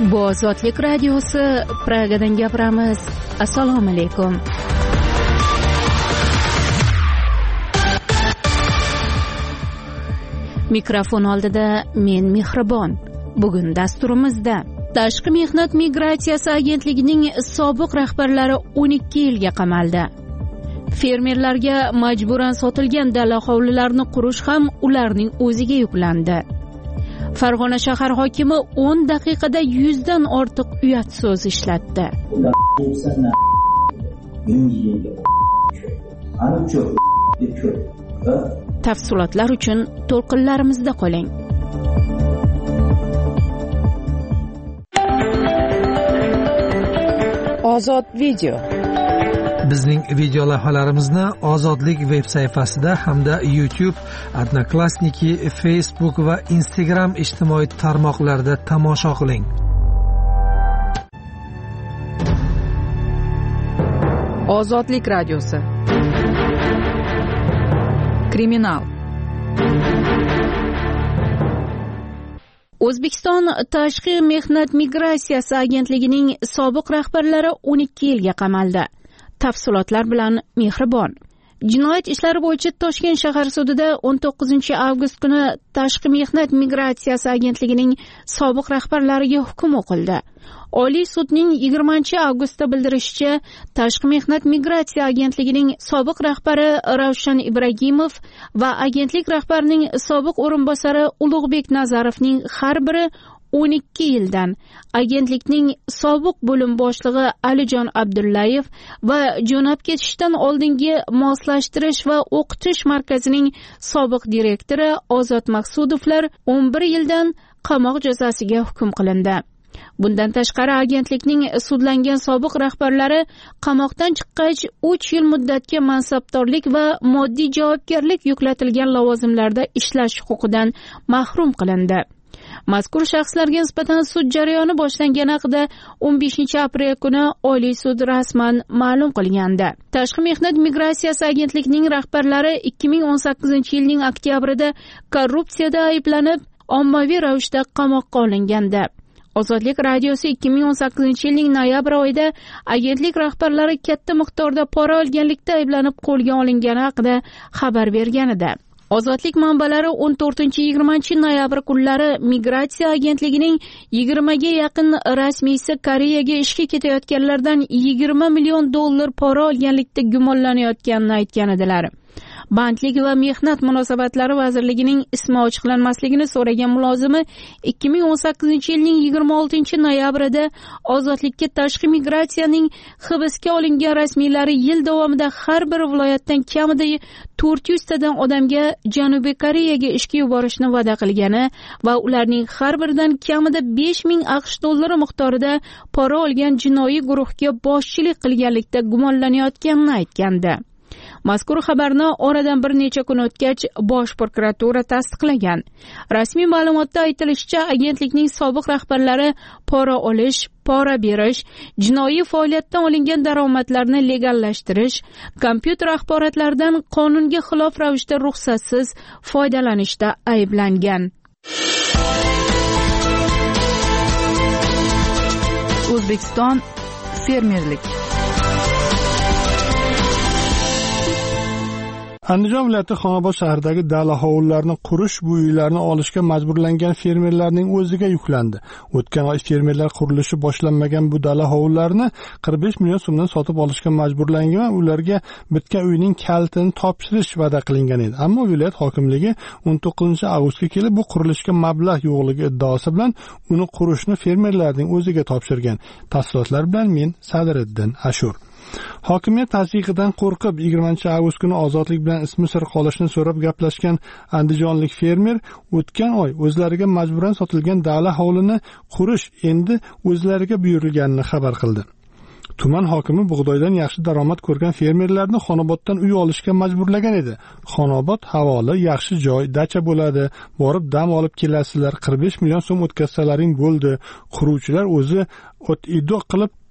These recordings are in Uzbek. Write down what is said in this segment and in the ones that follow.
Bu Ozodlik radiosi, Pragadan gapiramiz. Assalomu alaykum. Mikrofon oldida men Mehribon. Bugun dasturimizda Tashqi mehnat migratsiyasi agentligining sobiq rahbarlari 12 yilga qamaldi. Fermerlarga majburan sotilgan dala hovlilarini qurish ham ularning o'ziga yuklandi. Farg'ona shahar hokimi 10 daqiqada 100 dan ortiq uyat so'z ishlatdi. Tafsilotlar uchun to'lqinlarimizda qoling. Ozod video. Bizning video lavhalarimizni Ozodlik veb sayfasida hamda YouTube, Odnoklassniki, Facebook va Instagram ijtimoiy tarmoqlarida tomosha qiling. Ozodlik radiosi. Kriminal. O'zbekiston Tashqi mehnat migratsiyasi agentligining sobiq rahbarlari 12 yilga qamaldi. Tafsilotlar bilan Mehribon. Jinoyat ishlari bo'yicha Toshkent shahar sudida 19-avgust kuni Tashqi mehnat migratsiyasi agentligining sobiq rahbarlariga hukm o'qildi. Oliy sudning 20-avgustda bildirishicha, Tashqi mehnat migratsiya agentligining sobiq rahbari Ravshan Ibragimov va agentlik rahbarining sobiq o'rinbosari Ulug'bek Nazarovning har biri 12 yildan, agentlikning sobiq bo'lim boshlig'i Alijon Abdullayev va jo'nab ketishdan oldingi moslashtirish va o'qitish markazining sobiq direktori Ozod Maqsudovlar 11 yildan qamoq jazosiga hukm qilindi. Bundan tashqari agentlikning sudlangan sobiq rahbarlari qamoqdan chiqqach 3 yil muddatga mansabdorlik va moddiy javobgarlik yuklatilgan lavozimlarda ishlash huquqidan mahrum qilindi. Mazkur shaxslarga nisbatan sud jarayoni boshlangani haqida 15-aprel kuni Oliy sud rasman ma'lum qilgandi. Tashqi mehnat migratsiyasi agentligining rahbarlari 2018-yilning oktyabrida korrupsiyada ayblanib, ommaviy ravishda qamoqqa olingandi. Ozodlik radiosi 2018-yilning noyabr oyida agentlik rahbarlari katta miqdorda pora olganlikda ayblanib qo'lga olingani haqida xabar bergan edi. Ozodlik manbalari 14-20 noyabr kunlari migratsiya agentligining 20 ga yaqin rasmiysi Koreyaga ishga ketayotganlardan 20 million dollar pora olganlikda gumonlanayotganini aytgan edilar. Bandlik va mehnat munosabatlari vazirligining ismi ochiqlanmasligini so'ragan mulozimi 2018-yilning 26-noyabrida Ozodlikka tashqi migratsiyaning hibsga olingan rasmiylari yil davomida har bir viloyatdan kamida 400 tadan odamga Janubiy Koreyaga ishga yuborishni va'da qilgani va ularning har biridan kamida 5000 AQSh dollari miqdorida pora olgan jinoiy guruhga boshchilik qilganlikda gumonlanayotganini aytgandi. Mazkur xabarni oradan bir necha kun o'tgach Bosh prokuratura tasdiqlagan. Rasmiy ma'lumotda aytilishicha, agentlikning sobiq rahbarlari pora olish, pora berish, jinoiy faoliyatdan olingan daromadlarni legallashtirish, kompyuter axborotlaridan qonunga xilof ravishda ruxsatsiz foydalanishda ayblangan. O'zbekiston fermerlik. Andijon viloyati Xonobod shahridagi dala hovlilarini qurish, bu uylarni olishga majburlangan fermerlarning o'ziga yuklandi. O'tgan oy fermerlar qurilishi boshlanmagan bu dala hovlilarini 45 million so'mdan sotib olishga majburlangan va ularga bitgan uyning kalitini topshirish va'da qilingan edi. Ammo viloyat hokimligi 19-avgustga kelib bu qurilishga mablag' yo'qligi iddaosi bilan uni qurishni fermerlarning o'ziga topshirgan. Tafsilotlar bilan men Sadiriddin Ashur. Hokimiyat tasdiqidan qo'rqib 20-avgust kuni Ozodlik bilan ismi sir qolishni so'rab gaplashgan andijonlik fermer o'tgan oy o'zlariga majburan sotilgan dala hovlini qurish endi o'zlariga buyurilganini xabar qildi. Tuman hokimi bug'doydan yaxshi daromad ko'rgan fermerlarni Xonoboddan uy olishga majburlagan edi. Xonobod havoli, yaxshi joy, dacha bo'ladi, borib dam olib kelasizlar, 45 million so'm o'tkazsalaring bo'ldi. Quruvchilar o'zi o't-ido qilib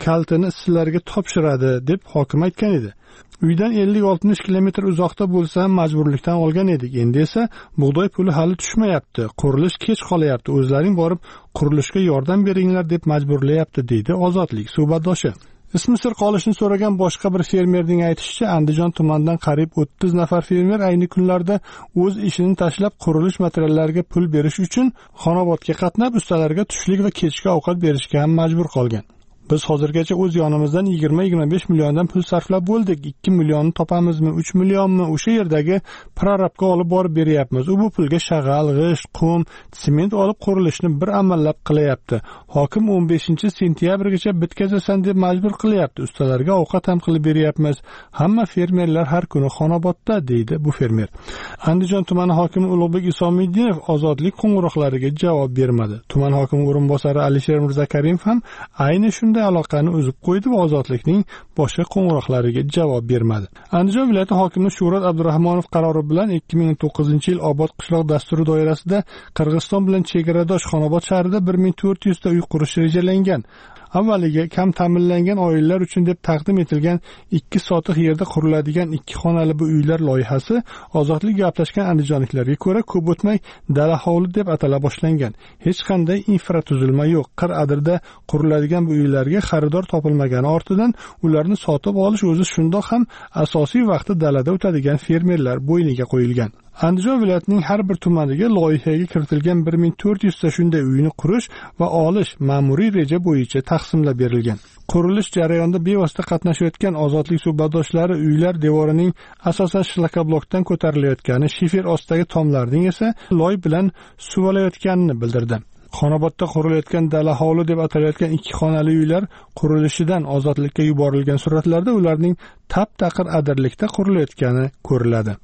kaltini sizlarga topshiradi deb hokim aytgan edi. Uydan 50-60 kilometr uzoqda bo'lsa ham majburlikdan olgan edik. Endi esa bug'doy puli hali tushmayapti. Qurilish kech qolyapti. O'zlaring borib qurilishga yordam beringlar deb majburlayapti, deydi Ozodlik suhbatdoshi. Ismi sir qolishini so'ragan boshqa bir fermerning aytishicha, Andijon tumanidan qariyb 30 nafar fermer ayni kunlarda o'z ishini tashlab qurilish materiallariga pul berish uchun Xonobodga qatnab, ustalarga tushlik va kechki ovqat berishga ham majbur qolgan. Biz hozirgacha o'z yonimizdan 20-25 milliondan pul sarflab bo'ldik. 2 millionni topamizmi, 3 millionmi o'sha yerdagi prorabga olib borib beryapmiz. U bu pulga shag'al, g'isht, qum, sement olib qurilishni bir amallab qilyapti. Hokim 15-sentyabrgacha bitkazasan deb majbur qilyapti. Ustalarga ovqat ham qilib beryapmiz. Hamma fermerlar har kuni Xonobodda, deydi bu fermer. Andijon tumani hokimi Ulug'bek Isomiddinov Ozodlik qo'ng'iroqlariga javob bermadi. Tuman hokimi o'rinbosari Alisher Mirzakarimov ham ayni shunday aloqani uzib qo'ydi va Ozodlikning boshqa qo'ng'iroqlariga javob bermadi. Andijon viloyati hokimi Shuhrat Abdurahmonov qarori bilan 2009-yil Obod qishloq dasturi doirasida Qirg'iziston bilan chegaradosh Xonobod shahrida 1400 ta uy qurish rejalangan. Avvaliga kam ta'minlangan oilalar uchun deb taqdim etilgan 2 sotiq yerda quriladigan 2 xonali bu uylar loyihasi Ozodlik gaplashgan andijonliklarga ko'ra ko'p o'tmay dala hovli deb atala boshlangan. Hech qanday infratuzilma yo'q. Qir-adirda quriladigan bu uylarga xaridor topilmagani ortidan ularni sotib olish o'zi shundoq ham asosiy vaqti dalada o'tadigan fermerlar bo'yniga qo'yilgan. Andijon viloyatining har bir tumaniga loyihaga kiritilgan 1400 ta shunday uyni qurish va olish ma'muriy reja bo'yicha taqsimlab berilgan. Qurilish jarayonida bevosita qatnashayotgan Ozodlik suhbatdoshlari uylar devorining asosan shlakablokdan ko'tarilayotgani, shifer ostidagi tomlarning esa loy bilan suvalayotganini bildirdi. Xonobodda qurilayotgan dala hovli deb atalayotgan 2 xonali uylar qurilishidan Ozodlikka yuborilgan suratlarda ularning tap-taqir adirlikda qurilayotgani ko'riladi.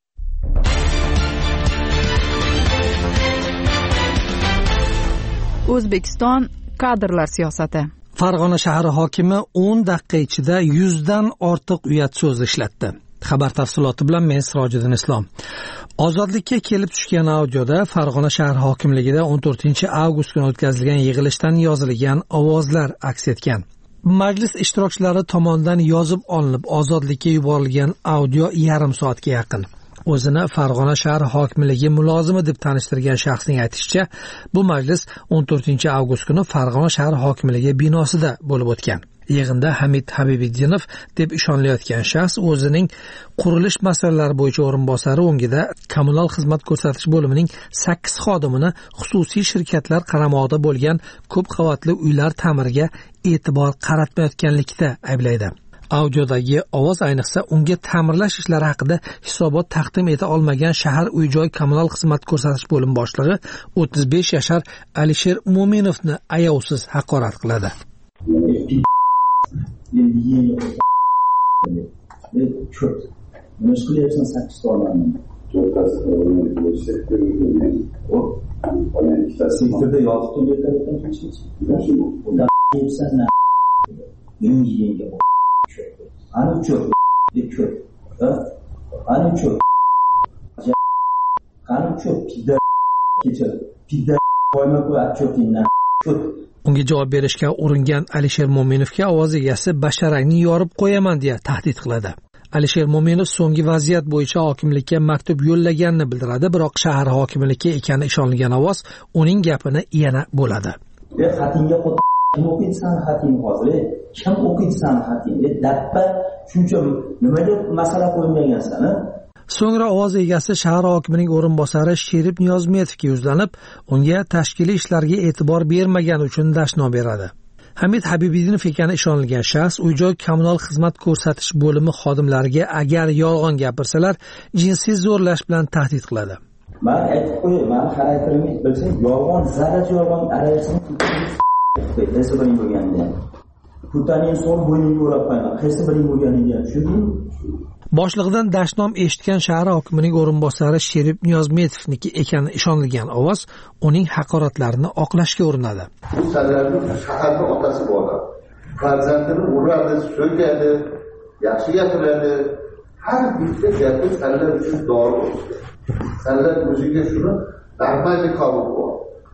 O'zbekiston kadrlar siyosati. Farg'ona shahri hokimi 10 daqiqa ichida 100 dan ortiq uyat so'z ishlatdi. Xabar tafsiloti bilan men Sirojiddin Islom. Ozodlikka kelib tushgan audioda Farg'ona shahar hokimligida 14-avgust kuni o'tkazilgan yig'ilishdan yozilgan ovozlar aks etgan. Majlis ishtirokchilari tomonidan yozib olinib Ozodlikka yuborilgan audio yarim soatga yaqin. O'zini Farg'ona shahar hokimligi mulozimi deb tanishtirgan shaxsning aytishicha, bu majlis 14-avgust kuni Farg'ona shahar hokimligi binosida bo'lib o'tgan. Yig'inda Hamid Habibiddinov deb ishonilayotgan shaxs o'zining qurilish masalalari bo'yicha o'rinbosari o'ngida kommunal xizmat ko'rsatish bo'limining 8 xodimini xususiy shirkatlar qaramog'ida bo'lgan ko'p qavatli uylar ta'miriga e'tibor qaratmayotganlikda ayblaydi. Audiodagi ovoz ayniqsa unga ta'mirlash ishlari haqida hisobot taqdim eta olmagan shahar uy-joy kommunal xizmat ko'rsatish bo'limi boshlig'i 35 yashar Alisher Mo'minovni ayovsiz haqorat qiladi. Unga javob berishga uringan Alisher Mo'minovga ovoz egasi basharangni yorib qo'yaman deya tahdid qiladi. Alisher Mo'minov so'nggi vaziyat bo'yicha hokimlikka maktub yo'llaganini bildiradi, biroq shahar hokimligi ekani ishonilgan ovoz uning gapini yana bo'ladi. Kim o'qiysan xating hozir? Kim o'qiysan xating? Dabba shuncha nimaga masala qo'ymagansan? So'ngra ovoz egasi shahar hokimining o'rinbosari Sherib Niyozmetovga yuzlanib, unga tashkiliy ishlarga e'tibor bermagani uchun dashnom beradi. Hamid Habibiddinov ekani ishonilgan shaxs uy-joy kommunal xizmat ko'rsatish bo'limi xodimlariga agar yolg'on gapirsalar, jinsiy zo'rlash bilan tahdid qiladi. Men aytib qo'yaman, men xarakterimni bilsang, yolg'on, zarracha yolg'on arayasini qaysi biring bo'lganida putaning so'l bo'yniga o'rab qo'yaman. Qaysi biring bo'lganingga tushundingmi? Boshlig'idan dashnom eshitgan shahar hokimining o'rinbosari Sherib Niyozmetovniki ekani ishonilgan ovoz uning haqoratlarini oqlashga urinadi. Bu sababli shaharning otasi bor. Farzandini uradi, so'kadi, yaxshi gapiradi. Har bitta gapi sanlar uchun dori bo'ladi. Sanlar o'ziga shuni normalniy qabul qiladi.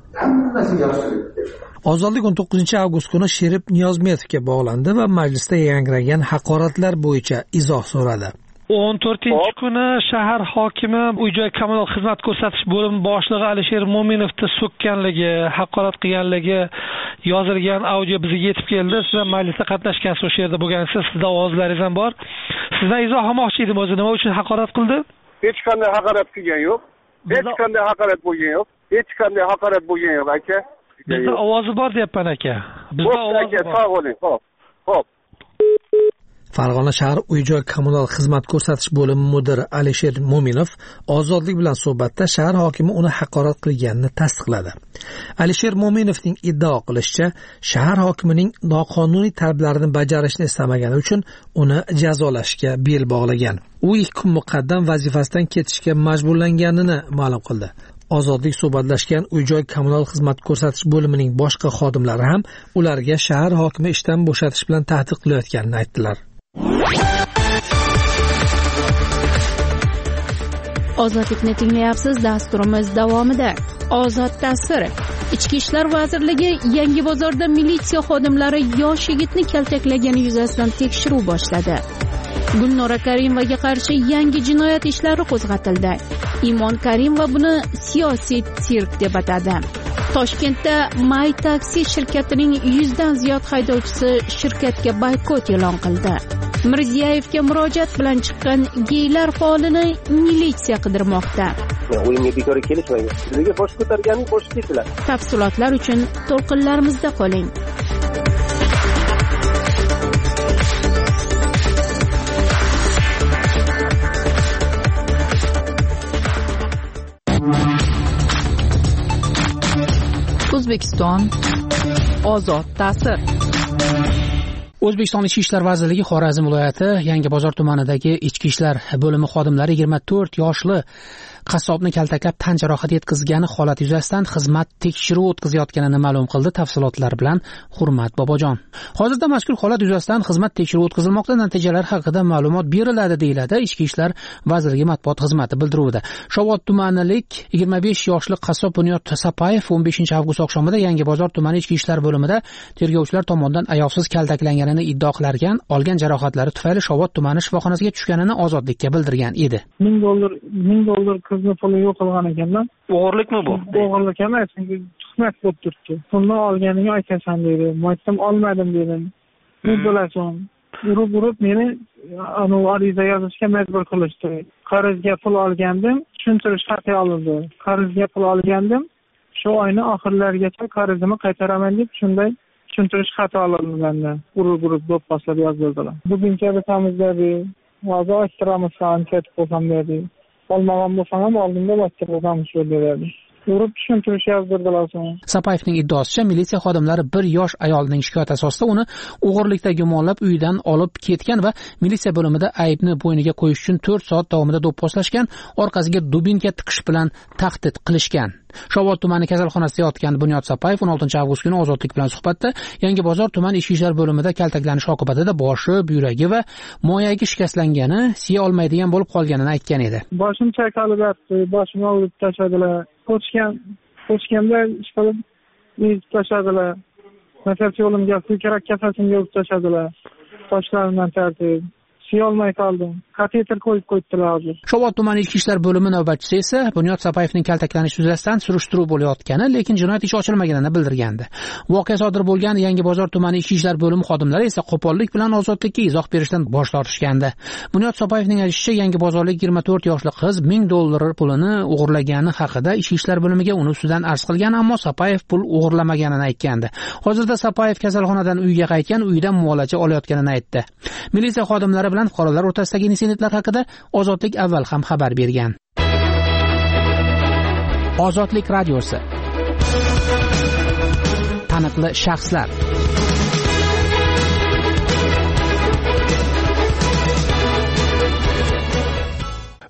hammasi yaxshilik. Ozodlik 19-avgust kuni Sherib Niyozmetovga bog'landi va majlisda yangragan haqoratlar bo'yicha izoh so'radi. 14-kuni shahar hokimi uy-joy kommunal xizmat ko'rsatish bo'limi boshlig'i Alisher Mo'minovni so'kkanligi, haqorat qilganligi yozilgan audio bizga yetib keldi. Siz ham majlisda qatnashgansiz, o'sha yerda bo'lgansiz, sizda ovozlaringiz ham bor. Sizdan izoh olmoqchi edim, o'zi nima uchun haqorat qildi? Hech qanday haqorat qilgan yo'q. Hech qanday haqorat bo'lgan yo'q. Hech qanday haqorat bo'lgan yo'q, aka. Bizda ovozi bor deyapman, aka. Bizda ovozi bor. Sog' bo'ling. Xo'p. Farg'ona shahar uy-joy kommunal xizmat ko'rsatish bo'limi mudiri Alisher Mo'minov Ozodlik bilan suhbatda shahar hokimi uni haqorat qilganini tasdiqladi. Alisher Mo'minovning iddao qilishicha, shahar hokimining noqonuniy talablarini bajarishni istamagani uchun uni jazolashga bel bog'lagan. U 2 kun muqaddam vazifasidan ketishga majburlanganini ma'lum qildi. Ozodlik suhbatlashgan uy-joy kommunal xizmat ko'rsatish bo'limining boshqa xodimlari ham ularga shahar hokimi ishdan bo'shatish bilan tahdid qilayotganini aytdilar. Ozodlikni tinglayapsiz. Dasturimiz davomida Ozod ta'sir. Ichki ishlar vazirligi Yangibozorda militsiya xodimlari yosh yigitni kaltaklagani yuzasidan tekshiruv boshladi. Gulnora Karimovaga qarshi yangi jinoyat ishlari qo'zg'atildi. Imon Karimova buni siyosiy sirk deb atadi. Toshkentda May taksi shirkatining 100 dan ziyod haydovchisi shirkatga boykot e'lon qildi. Mirziyoyevga murojaat bilan chiqqan geylar faolini militsiya qidirmoqda. O'yinga bekor kelishmagan. Sizga bosh ko'targaning bosh ketilar. Tafsilotlar uchun to'lqinlarimizda qoling. O'zbekiston ozod ta'sir. O'zbekiston Ichki ishlar vazirligi Xorazm viloyati Yangibozor tumanidagi ichki ishlar bo'limi xodimlari 24 yoshli qassobni kaltaklab tan jarohati yetkazgani holat yuzasidan xizmat tekshiruvi o'tkazayotganini ma'lum qildi. Tafsilotlar bilan Hurmat Bobojon. Hozirda mazkur holat yuzasidan xizmat tekshiruvi o'tkazilmoqda. Natijalar haqida ma'lumot beriladi, deyiladi Ichki ishlar vazirligi matbuot xizmati bildiruvida. Shovot tumanilik 25 yoshli qassob Bunyod Sapayev 15 avgust oqshomida Yangibozor tumani ichki ishlar bo'limida tergovchilar tomonidan ayovsiz kaltaklanganini iddao qilargan, olgan jarohatlari tufayli Shovot tumani shifoxonasiga tushganini Ozodlikka bildirgan edi. $1000 qizni puli yo'q qilgan ekanman. O'g'irlikmi bu? O'g'irlik emas, chunki tuhmat bo'lib turibdi. Pulni olganingni aytasan dedi. Men olmadim dedim. Ne bo'lasan? Urib meni ariza yozishga majbur qilishdi. Qarzga pul olgandim, tushuntirish xati olindi. Qarzga pul olgandim, shu oyning oxirlarigacha qarzimni qaytaraman deb shunday tushuntirish xati olindi mendan. Urib do'pposlab yozdirdilar. Bugunga bitamiz dedi. Hozir ochtiramiz, ketib bo'lsam dedi. Olmagan bo'lsam ham oldinda ochtirib shu dedi. Urib tushuntirish yozdirdilar so'ng. Sapayevning iddaosicha militsiya xodimlari bir yosh ayolning shikoyati asosida uni o'g'irlikda gumonlab uyidan olib ketgan va militsiya bo'limida aybni bo'yniga qo'yish uchun 4 soat davomida do'pposlashgan, orqasiga dubinka tiqish bilan tahdid qilishgan. Shovot tumani kasalxonasida yotgan Bunyod Sapayev 16 avgust kuni Ozodlik bilan suhbatda Yangibozor tuman ichki ishlar bo'limida kaltaklanish oqibatida boshi, buyragi va moyagi shikastlangani, siya olmaydigan bo'lib qolganini aytgan edi. Boshim chayqalib yotdi, boshimni olib tashladilar. Ko'chganda ishqilib yezib tashladilar. Nafas yo'limga ko'krak kafasimga urib tashladilar. Toshlarimdan tartib. Siyolmay qoldim. Kateter qo'yib qo'ydilar hozir. Shovot tumani ichki ishlar bo'limi navbatchisi esa Bunyod Sapayevning kaltaklanishi yuzasidan surishtiruv bo'layotgani, lekin jinoyat ishi ochilmaganini bildirgandi. Voqea sodir bo'lgan Yangibozor tumani ichki ishlar bo'limi xodimlari esa qo'pollik bilan Ozodlikka izoh berishdan bosh tortishgandi. Bunyod Sapayevning aytishicha, Yangibozorlik 24 yoshli qiz $1000 pulini o'g'irlagani haqida ichki ishlar bo'limiga uni ustidan arz qilgan, ammo Sapayev pul o'g'irlamaganini aytgandi. Hozirda Sapayev kasalxonadan uyiga qaytgan, uyidan muolaja olayotganini aytdi. Militsiya xodimlari bilan fuqarolar o'rtasidagi insidentlar haqida Ozodlik avval ham xabar bergan. Ozodlik radiosi. Taniqli shaxslar.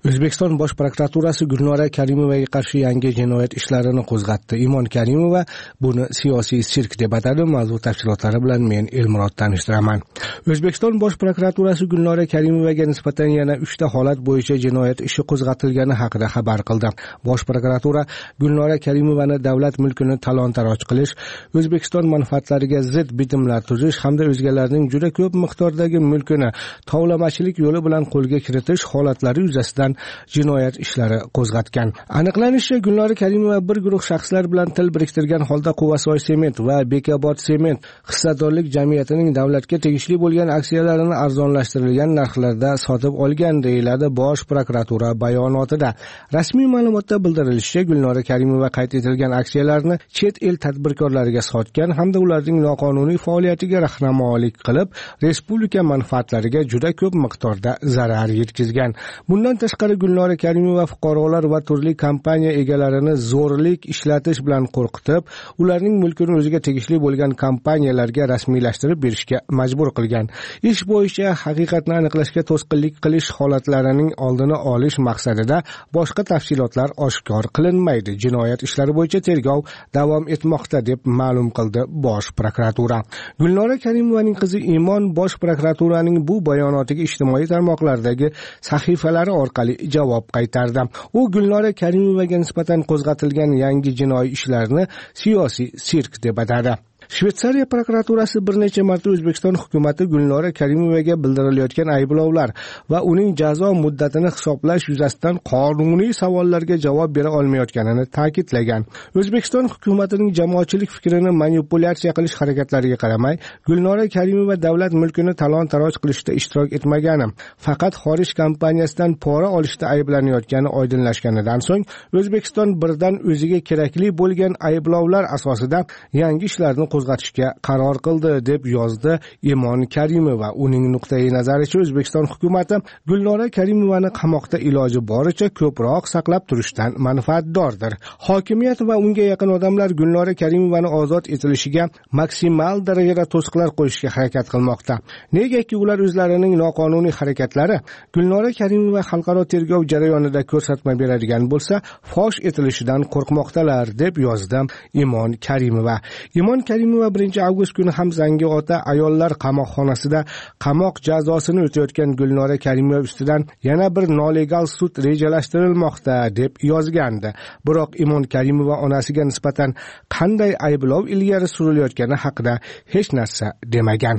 O'zbekiston Bosh prokuraturasi Gulnora Karimovaga qarshi yangi jinoyat ishlarini qo'zg'atdi. Imon Karimova buni siyosiy sirk deb atadi. Mavzu tafsilotlari bilan men Elmurod tanishtiraman. O'zbekiston Bosh prokuraturasi Gulnora Karimovaga nisbatan yana 3 ta holat bo'yicha jinoyat ishi qo'zg'atilgani haqida xabar qildi. Bosh prokuratura Gulnora Karimovani davlat mulkini talon-taroj qilish, O'zbekiston manfaatlariga zid bitimlar tuzish hamda o'zgalarning juda ko'p miqdordagi mulkini tovlamachilik yo'li bilan qo'lga kiritish holatlari yuzasidan jinoyat ishlari qo'zg'atgan. Aniqlanishicha, Gulnora Karimova bir guruh shaxslar bilan til biriktirgan holda Quvasoy sement va Bekobod sement hissadorlik jamiyatining davlatga tegishli bo'lgan aksiyalarini arzonlashtirilgan narxlarda sotib olgan, deyiladi Bosh prokuratura bayonotida. Rasmiy ma'lumotda bildirilishicha, Gulnora Karimova qayd etilgan aksiyalarni chet el tadbirkorlariga sotgan hamda ularning noqonuniy faoliyatiga rahnamolik qilib, respublika manfaatlariga juda ko'p miqdorda zarar yetkazgan. Bundan tashqari Gulnora Karimova fuqarolar va turli kompaniya egalarini zo'rlik ishlatish bilan qo'rqitib, ularning mulkini o'ziga tegishli bo'lgan kompaniyalarga rasmiylashtirib berishga majbur qilgan. Ish bo'yicha haqiqatni aniqlashga to'sqinlik qilish holatlarining oldini olish maqsadida boshqa tafsilotlar oshkor qilinmaydi. Jinoyat ishlari bo'yicha tergov davom etmoqda deb ma'lum qildi Bosh prokuratura. Gulnora Karimovaning qizi Imon Bosh prokuraturaning bu bayonotiga ijtimoiy tarmoqlardagi sahifalari orqali javob qaytardi. U Gulnora Karimovaga nisbatan qo'zg'atilgan yangi jinoiy ishlarni siyosiy sirk deb atadi. Shveysariya prokuraturasi bir necha marta O'zbekiston hukumatı Gulnora Karimovaga bildirilayotgan ayblovlar va uning jazo muddatini hisoblash yuzasidan qonuniy savollarga javob bera olmayotganini ta'kidlagan. O'zbekiston hukumatining jamoatchilik fikrini manipulyatsiya qilish harakatlariga qaramay, Gulnora Karimova davlat mulkini talon-taroj qilishda ishtirok etmagani, faqat xorij kompaniyasidan pora olishda ayblanayotgani oydinlashganidan so'ng, O'zbekiston birdan o'ziga kerakli bo'lgan ayblovlar asosida yangi ishlarni qo'zg'atishga qaror qildi, deb yozdi Imon Karimova. Uning nuqtai nazaricha, O'zbekiston hukumati Gulnora Karimovani qamoqda iloji boricha ko'proq saqlab turishdan manfaatdordir. Hokimiyat va unga yaqin odamlar Gulnora Karimovani ozod etilishiga maksimal darajada to'siqlar qo'yishga harakat qilmoqda. Negaki ular o'zlarining noqonuniy harakatlari Gulnora Karimova xalqaro tergov jarayonida ko'rsatma beradigan bo'lsa, fosh etilishidan qo'rqmoqdalar, deb yozdi Imon Karimova. Imon Karimova 1-avgust kuni ham Zangiota ayollar qamoqxonasida qamoq jazosini o'tayotgan Gulnora Karimova ustidan yana bir nolegal sud rejalashtirilmoqda deb yozgandi. Biroq Imon Karimova onasiga nisbatan qanday ayblov ilgari surilayotgani haqida hech narsa demagan.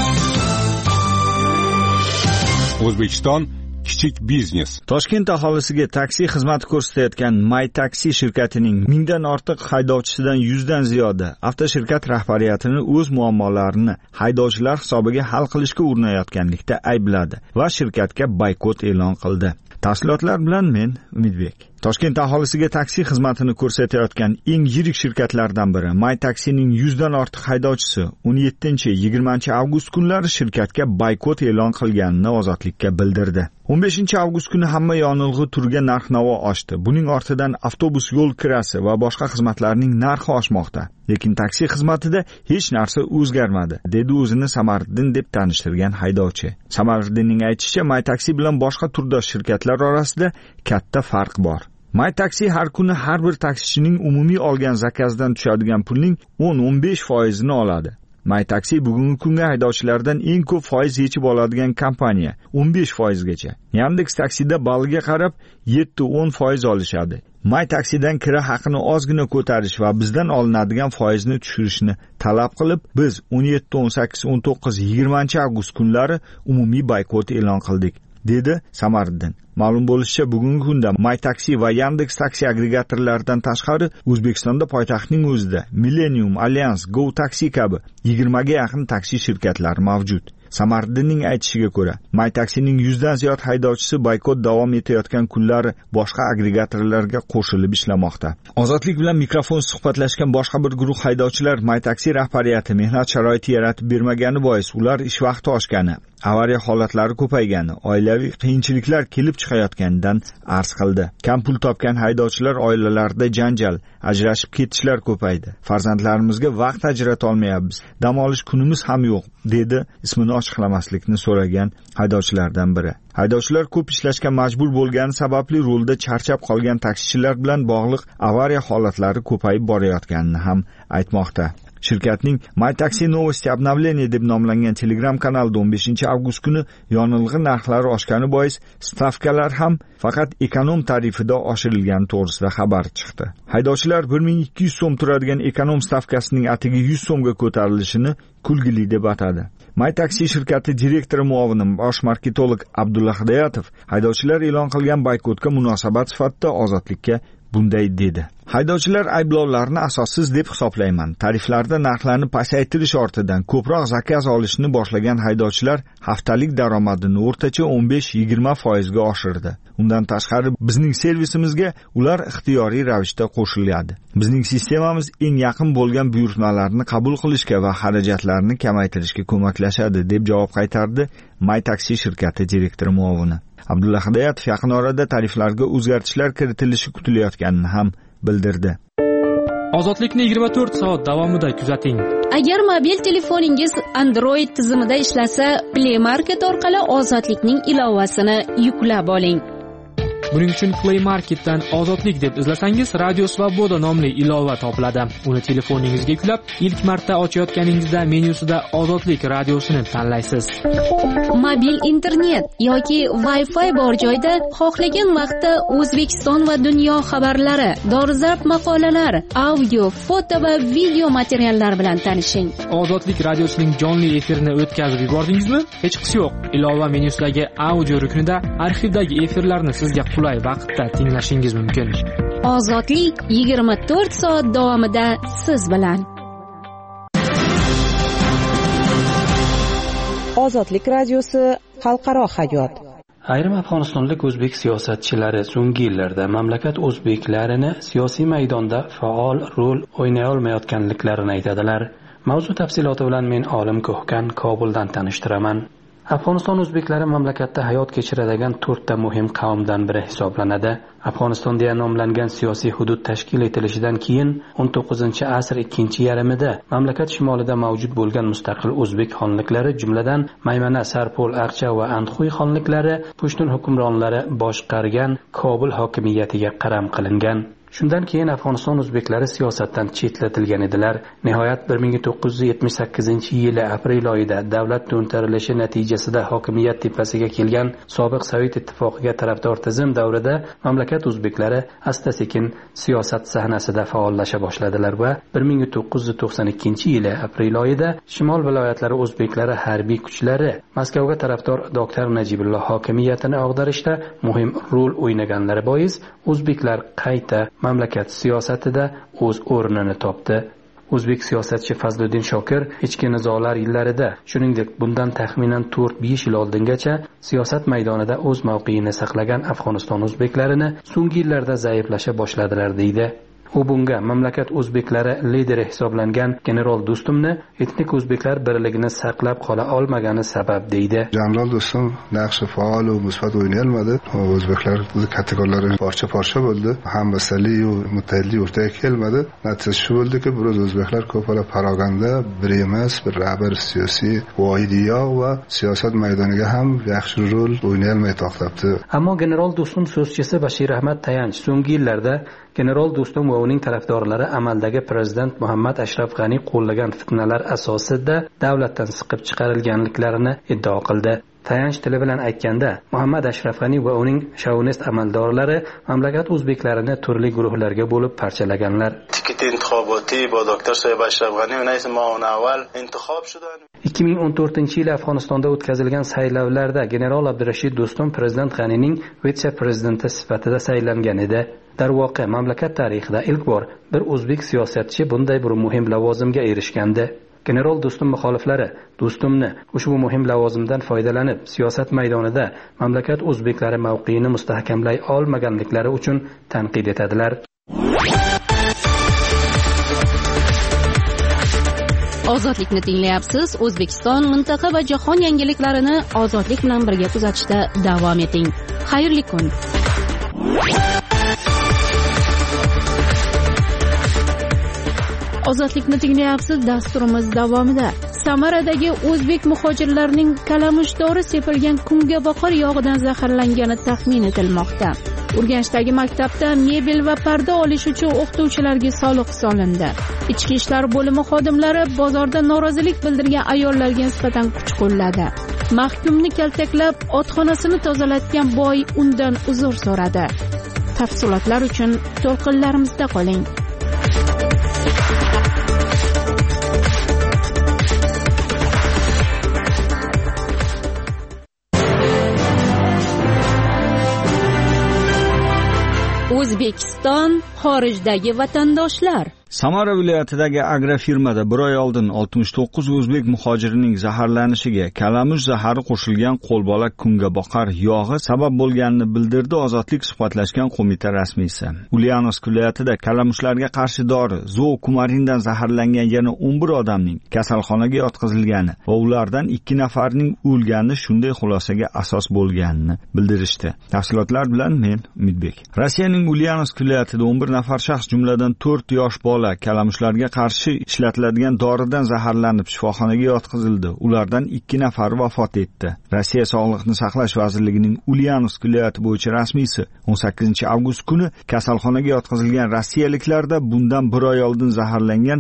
O'zbekiston kichik biznes. Toshkent aholisiga taksi xizmati ko'rsatayotgan MyTaxi shirkatining 1000 dan ortiq haydovchisidan 100 dan ziyoda avtoshirkat rahbariyatini o'z muammolarini haydovchilar hisobiga hal qilishga urinayotganlikda aybladi va shirkatga boykot e'lon qildi. Tafsilotlar bilan men Umidbek. Toshkent aholisiga taksi xizmatini ko'rsatayotgan eng yirik shirkatlardan biri MyTaxining 100 dan ortiq haydovchisi 17-20 avgust kunlari shirkatga boykot e'lon qilganini ozodlikka bildirdi. 15-avgust kuni hamma yonilg'i turga narx-navo oshdi. Buning ortidan avtobus yo'l kirasi va boshqa xizmatlarning narxi oshmoqda. Lekin taksi xizmatida hech narsa o'zgarmadi, dedi o'zini Samariddin deb tanishtirgan haydovchi. Samariddinning aytishicha, MyTaxi bilan boshqa turdosh shirkatlar orasida katta farq bor. MyTaxi har kuni har bir taksichining umumiy olgan zakazdan tushadigan pulning 10-15% oladi. MyTaxi bugungi kunga haydovchilardan eng ko'p foiz yechib oladigan kompaniya, 15% gacha. Yandex taksida baliga qarab 7-10% olishadi. MyTaxidan kira haqini ozgina ko'tarish va bizdan olinadigan foizni tushirishni talab qilib, biz 17-18-19-20 avgust kunlari umumiy boykot e'lon qildik, dedi Samariddin. Ma'lum bo'lishicha, bugungi kunda MyTaxi va Yandex taksi agregatorlaridan tashqari O'zbekistonda poytaxtning o'zida Millennium, Alliance, Go Taxi kabi 20 ga yaqin taksi shirkatlari mavjud. Samariddinning aytishiga ko'ra, MyTaxining 100 dan ziyod haydovchisi boykot davom etayotgan kunlari boshqa agregatorlarga qo'shilib ishlamoqda. Ozodlik bilan mikrofon suhbatlashgan boshqa bir guruh haydovchilar MyTaxi rahbariyati mehnat sharoiti yaratib bermagani bois ular ish vaqti oshgani, avariya holatlari ko'paygani, oilaviy qiyinchiliklar kelib chiqayotganidan arz qildi. Kam pul topgan haydovchilar oilalarida janjal, ajrashib ketishlar ko'paydi. Farzandlarimizga vaqt ajrata olmayapmiz. Dam olish kunimiz ham yo'q, dedi ismini ochiqlamaslikni so'ragan haydovchilardan biri. Haydovchilar ko'p ishlashga majbur bo'lgani sababli yo'lda charchab qolgan taksichilar bilan bog'liq avariya holatlari ko'payib borayotganini ham aytmoqda. Shirkatning My Taxi Novosti Обновление deb nomlangan Telegram kanalida 15-avgust kuni yonilg'i narxlari oshgani bois stavkalar ham faqat ekonom tarifida oshirilgani to'g'risida xabar chiqdi. Haydovchilar 1200 so'm turadigan ekonom stavkasining atigi 100 so'mga ko'tarilishini kulgili deb atadi. My Taxi shirkati direktori muavini bosh marketolog Abdulla Hidoyatov haydovchilar e'lon qilgan boykotga munosabat sifatida Ozodlikka bunday dedi. Haydovchilar ayblovlarni asossiz deb hisoblayman. Tariflarda narxlarni pasaytirish ortidan ko'proq zakaz olishni boshlagan haydovchilar haftalik daromadini o'rtacha 15-20% ga oshirdi. Undan tashqari bizning servisimizga ular ixtiyoriy ravishda qo'shiladi. Bizning sistemamiz eng yaqin bo'lgan buyurtmalarni qabul qilishga va xarajatlarni kamaytirishga ko'maklashadi deb javob qaytardi My Taxi shirkati direktori muavini. Abdulla Hidoyatov yaqin orada tariflarga o'zgartishlar kiritilishi kutilayotganini ham bildirdi. Ozodlikni 24 soat davomida kuzating. Agar mobil telefoningiz Android tizimida ishlasa, Play Market orqali Ozodlikning ilovasini yuklab oling. Buning uchun Play Marketdan Ozodlik deb izlasangiz, Radio Svoboda nomli ilova topiladi. Uni telefoningizga yuklab, ilk marta ochayotganingizda menyusida Ozodlik radiosini tanlaysiz. Mobil internet yoki Wi-Fi bor joyda xohlagan vaqtda O'zbekiston va dunyo xabarlari, dolzarb maqolalar, audio, foto va video materiallar bilan tanishing. Ozodlik radiosining jonli efirini o'tkazib yubordingizmi? Hech qisi yo'q. Ilova menyusidagi audio ruknida arxivdagi efirlarni sizga qulay vaqtda tinglashingiz mumkin. Ozodlik 24 soat davomida siz bilan. Ozodlik radiosi xalqaro hayot. Ayrim afg'onistonlik o'zbek siyosatchilari so'nggi yillarda mamlakat o'zbeklarini siyosiy maydonda faol rol o'ynay olmayotganliklarini aytadilar. Mavzu tafsiloti bilan men Olim Ko'hkan Kobuldan tanishtiraman. Afg'oniston o'zbeklari mamlakatda hayot kechiradigan 4 ta muhim qavmdan biri hisoblanadi. Afg'oniston deya nomlangan siyosiy hudud tashkil etilishidan keyin 19-asr ikkinchi yarmida mamlakat shimolida mavjud bo'lgan mustaqil o'zbek xonliklari, jumladan Maymana, Sarpol, Aqcha va Andxuy xonliklari Pushtun hukmronlari boshqargan Kobul hokimiyatiga qaram qilingan. Shundan keyin Afg'oniston o'zbeklari siyosatdan chetlatilgan edilar. Nihoyat 1978-yili aprel oyida davlat to'ntarilishi natijasida hokimiyat tepasiga kelgan sobiq Sovet ittifoqiga tarafdor tizim davrida mamlakat o'zbeklari asta-sekin siyosat sahnasida faollasha boshladilar va 1992-yili aprel oyida Shimol viloyatlari o'zbeklari harbiy kuchlari Moskvaga tarafdor Dr. Najibulloh hokimiyatini ag'darishda muhim rol o'ynaganlari bois o'zbeklar qayta mamlakat siyosatida o'z o'rnini topdi. O'zbek siyosatchi Fazliddin Shokir ichki nizolar yillarida, shuningdek bundan taxminan 4-5 yil oldingacha siyosat maydonida o'z mavqeini saqlagan Afg'oniston o'zbeklarini so'nggi yillarda zaiflasha boshladilar deydi. U bunga mamlakat o'zbeklari lideri hisoblangan general Do'stumni etnik o'zbeklar birligini saqlab qola olmagani sabab deydi. General Do'stum naqshi faol va musbat o'ynay olmadi. O'zbeklar kategoriyalari parcha-parcha bo'ldi. Hammasalik va muttahidlik o'rtaga kelmadi. Natija shu bo'ldiki, biroz o'zbeklar ko'pala paraganda bir emas, bir rahbar siyosiy vohidiyo va siyosat maydoniga ham yaxshi rol o'ynay olmay to'xtabdi. Ammo general Do'stum so'zchisi Bashir Ahmad Tayanch so'nggi yillarda general Do'stum va uning tarafdorlari amaldagi prezident Muhammad Ashraf G'ani qo'llagan fitnalar asosida davlatdan siqib chiqarilganliklarini iddao qildi. Tayanch tili bilan aytganda, Muhammad Ashraf G'ani va uning shovunist amaldorlari mamlakat o'zbeklarini turli guruhlarga bo'lib parchalaganlar. 2014-yil Afg'onistonda o'tkazilgan saylovlarda general Abdurashid Do'stum prezident G'anining vitse-prezidenti sifatida saylangan edi. Darvoqe, mamlakat tarixida ilk bor bir o'zbek siyosatchi bunday bir muhim lavozimga erishgandi. General Do'stum muxoliflari Do'stumni ushbu muhim lavozimdan foydalanib, siyosat maydonida mamlakat o'zbeklari mavqeini mustahkamlay olmaganliklari uchun tanqid etadilar. Ozodlikni tinglayapsiz. O'zbekiston, mintaqa va jahon yangiliklarini ozodlik bilan birga kuzatishda davom eting. Xayrli kun. Ozodlikni tinglayapsiz. Dasturimiz davomida Samaradagi o'zbek muhojirlarining kalamushdori sepilgan kungaboqar yog'idan zaharlangani taxmin etilmoqda. Urganchdagi maktabda mebel va parda olish uchun o'qituvchilarga soliq solindi. Ichki ishlar bo'limi xodimlari bozorda norozilik bildirgan ayollarga nisbatan kuch qo'lladi. Mahkumni kaltaklab, otxonasini tozalatgan boy undan uzr so'radi. Tafsilotlar uchun to'lqinlarimizda qoling. O'zbekiston, xorijdagi vatandoshlar. Samara viloyatidagi agrofirmada bir oy oldin 69 o'zbek muhojirining zaharlanishiga kalamush zahari qo'shilgan qo'lbola kungaboqar yog'i sabab bo'lganini bildirdi Ozodlik suhbatlashgan qo'mita rasmiysi. Ulyanovsk viloyatida kalamushlarga qarshi dori zookumarindan zaharlangan yana 11 odamning kasalxonaga yotqizilgani va ulardan 2 nafarining o'lgani shunday xulosaga asos bo'lganini bildirishdi. Tafsilotlar bilan men Umidbek. Rossiyaning Ulyanovsk viloyatida 11 nafar shaxs jumladan 4 yosh bola kalamushlarga qarshi ishlatiladigan doridan zaharlanib shifoxonaga yotqizildi. Ulardan 2 nafari vafot etdi. Rossiya Sog'liqni saqlash vazirligining Ulyanovsk viloyati bo'yicha rasmiysi 18 avgust kuni kasalxonaga yotqizilgan rossiyaliklarda bundan bir oy oldin zaharlangan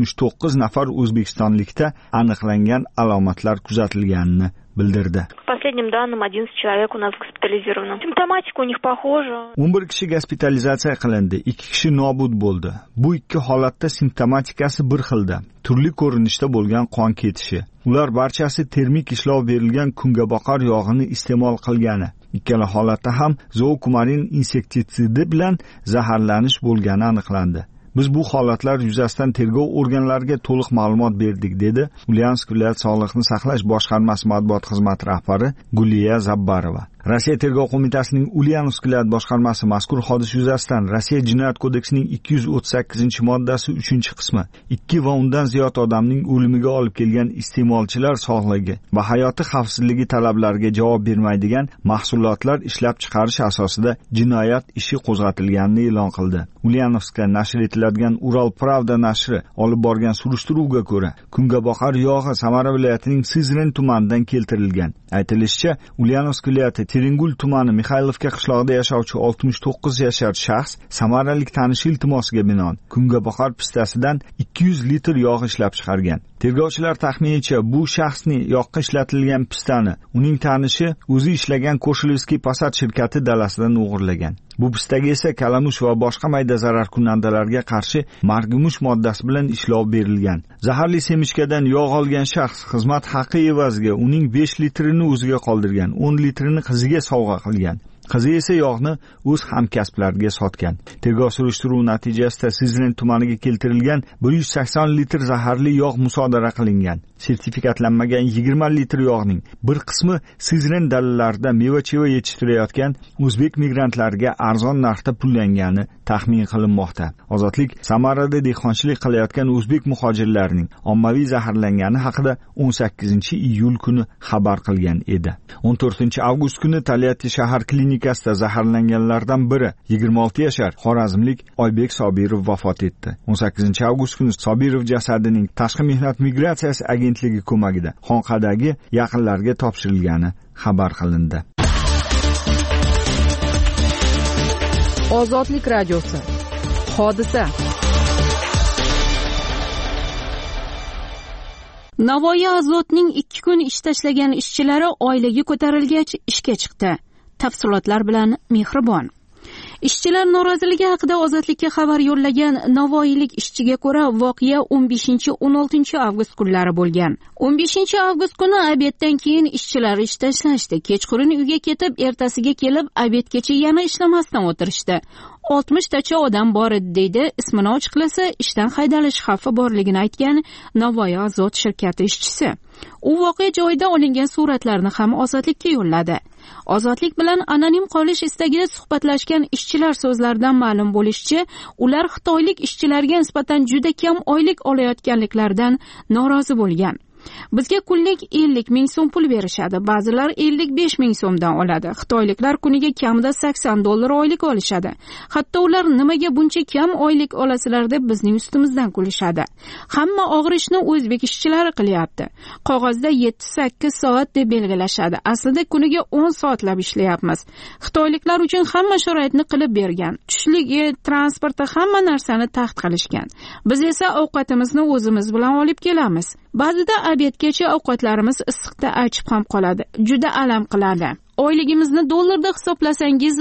69 nafar o'zbekistonlikda aniqlangan alomatlar kuzatilganini bildirdi. По последним данным, 11 человек у нас госпитализировано. Симптоматика у них похожа. 11 kishi gospitalizatsiya qilindi, 2 kishi nobud bo'ldi. Bu ikki holatda simptomatikasi bir xilda. Turli ko'rinishda bo'lgan qon ketishi. Ular barchasi termik ishlov berilgan kungaboqar yog'ini iste'mol qilgani. Ikkala holatda ham zookumarin insektitsidi bilan zaharlanish bo'lgani aniqlandi. Biz bu holatlar yuzasidan tergov organlariga to'liq ma'lumot berdik, dedi Ulyanovsk viloyat Sog'liqni saqlash boshqarmasi matbuot xizmati rahbari Guliya Zabbarova. Rossiya tergov qo'mitasining Ulyanovsk viloyat boshqarmasi mazkur hodisa yuzasidan Rossiya jinoyat kodeksining 238-moddasi 3-qismi 2 va undan ziyod odamning o'limiga olib kelgan iste'molchilar sog'ligi va hayoti xavfsizligi talablariga javob bermaydigan mahsulotlar ishlab chiqarish asosida jinoyat ishi qo'zg'atilganini e'lon qildi. Ulyanovskda nashr etiladigan Ural Pravda nashri olib borgan surishtiruvga ko'ra, kungaboqar yog'i Samara viloyatining Sizren tumanidan keltirilgan. Aytilishicha, Ulyanovsk viloyati Teringul tumani Mixaylovka qishlog'ida yashovchi 69 yashar shaxs samaralik tanishi iltimosiga binoan kungaboqar pistasidan 200 litr yog' ishlab chiqargan. Tergovchilar taxminicha bu shaxsning yoqqa ishlatilgan pistani uning tanishi o'zi ishlagan Koshilevskiy Passat shirkati dalasidan o'g'irlagan. Bu pistaga esa kalamush va boshqa mayda zararkunandalarga qarshi margumush moddasi bilan ishlov berilgan. Zaharli semishkadan yog' olgan shaxs xizmat haqqi evaziga uning 5 litrini o'ziga qoldirgan, 10 litrini qiziga sovg'a qilgan. Qizi esa yog'ni o'z hamkasblariga sotgan. Tergov surishtiruvi natijasida Sizren tumaniga keltirilgan 180 litr zaharli yog' musodara qilingan. Sertifikatlanmagan 20 litr yog'ning bir qismi Sizren dalalarida meva-cheva yetishtirayotgan o'zbek migrantlarga arzon narxda pullangani taxmin qilinmoqda. Ozodlik Samarada dehqonchilik qilayotgan o'zbek muhojirlarining ommaviy zaharlangani haqida 18-iyul kuni xabar qilgan edi. 14-avgust kuni Taliati shahar klinikasida zaharlanganlardan biri 26 yashar xorazmlik Oybek Sobirov vafot etdi. 18-avgust kuni Sobirov jasadining Tashqi mehnat migratsiyasi agentligi ko'magida Xonqadagi yaqinlarga topshirilgani xabar qilindi. Ozodlik radiosi. Hodisa. Navoiy azotning 2 kun ish tashlagan ishchilari oilaga ko'tarilgach ishga chiqdi. Tafsilotlar bilan Mehribon. Ishchilar noroziligi haqida Ozodlikka xabar yo'llagan navoiylik ishchiga ko'ra voqea 15-16 avgust kunlari bo'lgan. 15 avgust kuni obeddan keyin ishchilar ish tashlashdi. Kechqurun uyga ketib, ertasiga kelib obedgacha yana ishlamasdan o'tirishdi. 60 tacha odam bor edi deydi ismini ochiqlasa ishdan haydalish xavfi borligini aytgan Navoiy Azot shirkati ishchisi. U voqea joyida olingan suratlarni ham Ozodlikka yo'lladi. Ozodlik bilan anonim qolish istagida suhbatlashgan ishchilar so'zlaridan ma'lum bo'lishicha, ular xitoylik ishchilarga nisbatan juda kam oylik olayotganliklaridan norozi bo'lgan. Bizga kunlik 50 ming so'm pul berishadi, ba'zilar 55 ming so'mdan oladi. Xitoyliklar kuniga kamida $80 oylik olishadi. Hatto ular nimaga buncha kam oylik olasizlar deb bizning ustimizdan kulishadi. Hamma og'ir ishni o'zbek ishchilari qilyapti. Qog'ozda 7-8 soat deb belgilashadi. Aslida kuniga 10 soatlab ishlayapmiz. Xitoyliklar uchun hamma sharoitni qilib bergan. Tushligi, transporti, hamma narsani taxt qilishgan. Biz esa ovqatimizni o'zimiz bilan olib kelamiz. Ba'zida obedgacha ovqatlarimiz issiqda achib ham qoladi. Juda alam qiladi. Oyligimizni dollarda hisoblasangiz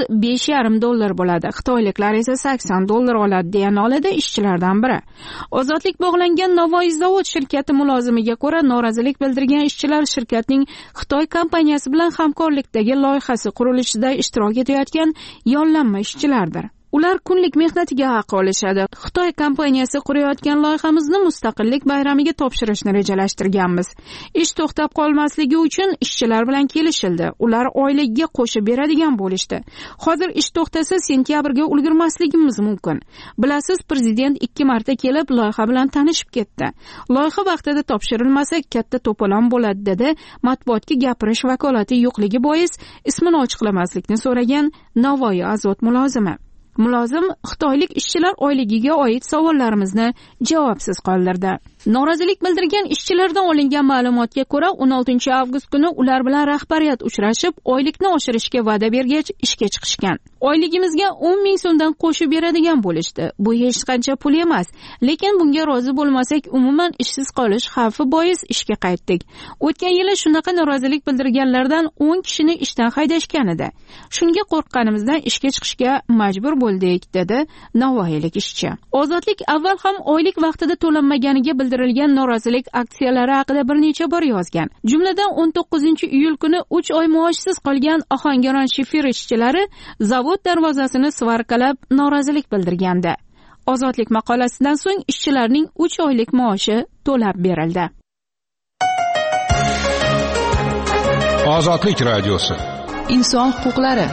$5,5 bo'ladi. Xitoyliklar esa $80 oladi deya nolada ishchilardan biri. Ozodlik bog'langan Navoiy zavod shirkati mulozimiga ko'ra, norozilik bildirgan ishchilar shirkatning Xitoy kompaniyasi bilan hamkorlikdagi loyihasi qurilishida ishtirok etayotgan yollanma ishchilardir. Ular kunlik mehnatiga haq olishadi. Xitoy kompaniyasi qurayotgan loyihamizni Mustaqillik bayramiga topshirishni rejalashtirganmiz. Ish to'xtab qolmasligi uchun ishchilar bilan kelishildi. Ular oyligiga qo'shib beradigan bo'lishdi. Hozir ish to'xtasa sentyabrga ulgurmasligimiz mumkin. Bilasiz, prezident 2 marta kelib loyiha bilan tanishib ketdi. Loyiha vaqtida topshirilmasa katta to'polon bo'ladi dedi. Matbuotga gapirish vakolati yo'qligi bois ismini ochiqlamaslikni so'ragan Navoiy Azot mulozimi. Mulozim xitoylik ishchilar oyligiga oid savollarimizni javobsiz qoldirdi. Norozilik bildirgan ishchilardan olingan ma'lumotga ko'ra, 16 avgust kuni ular bilan rahbariyat uchrashib, oylikni oshirishga va'da bergach ishga chiqishgan. Oyligimizga 10 ming so'mdan qo'shib beradigan bo'lishdi. Bu hech qancha pul emas, lekin bunga rozi bo'lmasak, umuman ishsiz qolish xavfi bois ishga qaytdik. O'tgan yili shunaqa norozilik bildirganlardan 10 kishini ishdan haydashgan edi. Shunga qo'rqqanimizdan ishga chiqishga majbur bo'ldik, dedi navoiylik ishchi. Ozodlik avval ham oylik vaqtida to'lanmaganiga bildirilgan norozilik aksiyalari haqida bir necha bor yozgan. Jumladan 19-iyul kuni 3 oy maoshsiz qolgan Ohangaron shifir ishchilari zavod darvozasini svarkalab norozilik bildirgandi. Ozodlik maqolasidan so'ng ishchilarning 3 oylik maoshi to'lab berildi. Ozodlik radiosi. Inson huquqlari.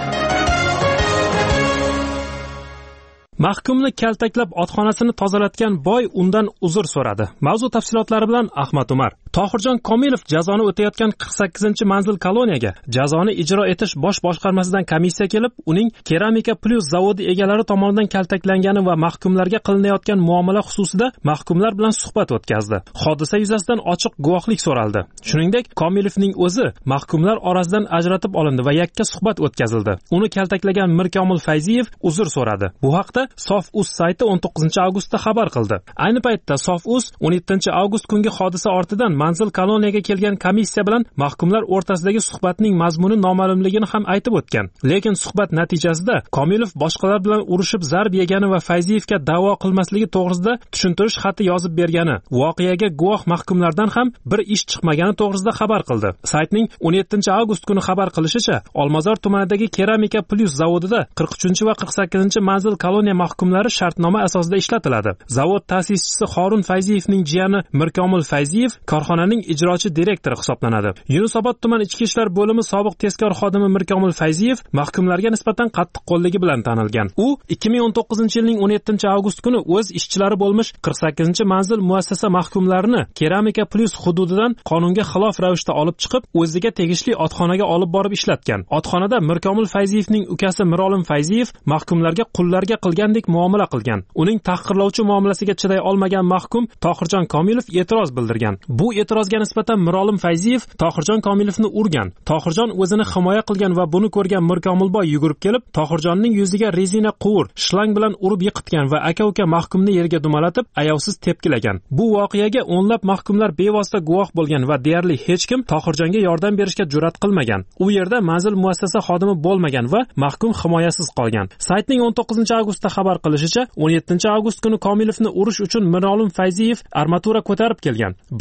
Mahkumni kaltaklab otxonasini tozalatgan boy undan uzr so'radi. Mavzu tafsilotlari bilan Ahmad Umar. Tohirjon Komilov jazoni o'tayotgan 48-manzil koloniyaga jazoni ijro etish bosh boshqarmasidan komissiya kelib, uning Keramika Plus zavodi egalari tomonidan kaltaklangani va mahkumlarga qilinayotgan muomala xususida mahkumlar bilan suhbat o'tkazdi. Hodisa yuzasidan ochiq guvohlik so'raldi. Shuningdek, Komilovning o'zi mahkumlar orasidan ajratib olindi va yakka suhbat o'tkazildi. Uni kaltaklagan Mirkomil Fayziyev uzr so'radi. Bu haqda Sof.uz sayti 19-avgustda xabar qildi. Ayni paytda Sof.uz 17-avgust kungi hodisa ortidan manzil koloniyaga kelgan komissiya bilan mahkumlar o'rtasidagi suhbatning mazmuni noma'lumligini ham aytib o'tgan. Lekin suhbat natijasida Komilov boshqalar bilan urushib zarb yegani va Fayziyevga da'vo qilmasligi to'g'risida tushuntirish xati yozib bergani, voqeaga guvoh mahkumlardan ham bir ish chiqmagani to'g'risida xabar qildi. Saytning 17-avgust kuni xabar qilishicha, Olmazor tumanidagi Keramika Plus zavodida 43 va 48 manzil koloniya mahkumlari shartnoma asosida ishlatiladi. Zavod ta'sischisi Xorun Fayziyevning jiyani Mirkomil Fayziyev korxonaning ijrochi direktori hisoblanadi. Yunusobod tuman ichki ishlar bo'limi sobiq tezkor xodimi Mirkomil Fayziyev mahkumlarga nisbatan qattiqqo'lligi bilan tanilgan. U 2019-yilning 17-avgust kuni o'z ishchilari bo'lmish 48-manzil muassasa mahkumlarini Keramika Plus hududidan qonunga xilof ravishda olib chiqib, o'ziga tegishli otxonaga olib borib ishlatgan. Otxonada Mirkomil Fayziyevning ukasi Mirolim Fayziyev mahkumlarga qullarga qilgandek muomala qilgan. Uning tahqirlovchi muomalasiga chiday olmagan mahkum Tohirjon Komilov e'tiroz bildirgan. Bu e'tirozga nisbatan Mirolim Fayziyev Tohirjon Komilovni urgan. Tohirjon o'zini himoya qilgan va buni ko'rgan Mirkomilboy yugurib kelib, Tohirjonning yuziga rezina quvur, shlang bilan urib yiqitgan va aka-uka mahkumni yerga dumalatib, ayovsiz tepkilagan. Bu voqeaga o'nlab mahkumlar bevosita guvoh bo'lgan va deyarli hech kim Tohirjonga yordam berishga jur'at qilmagan. U yerda manzil muassasa xodimi bo'lmagan va mahkum himoyasiz qolgan. Saytning 19-avgustda xabar qilishicha, 17-avgust kuni Komilovni urish uchun Mirolim Fayziyev armatura ko'tarib kelgan. Biroq mahkum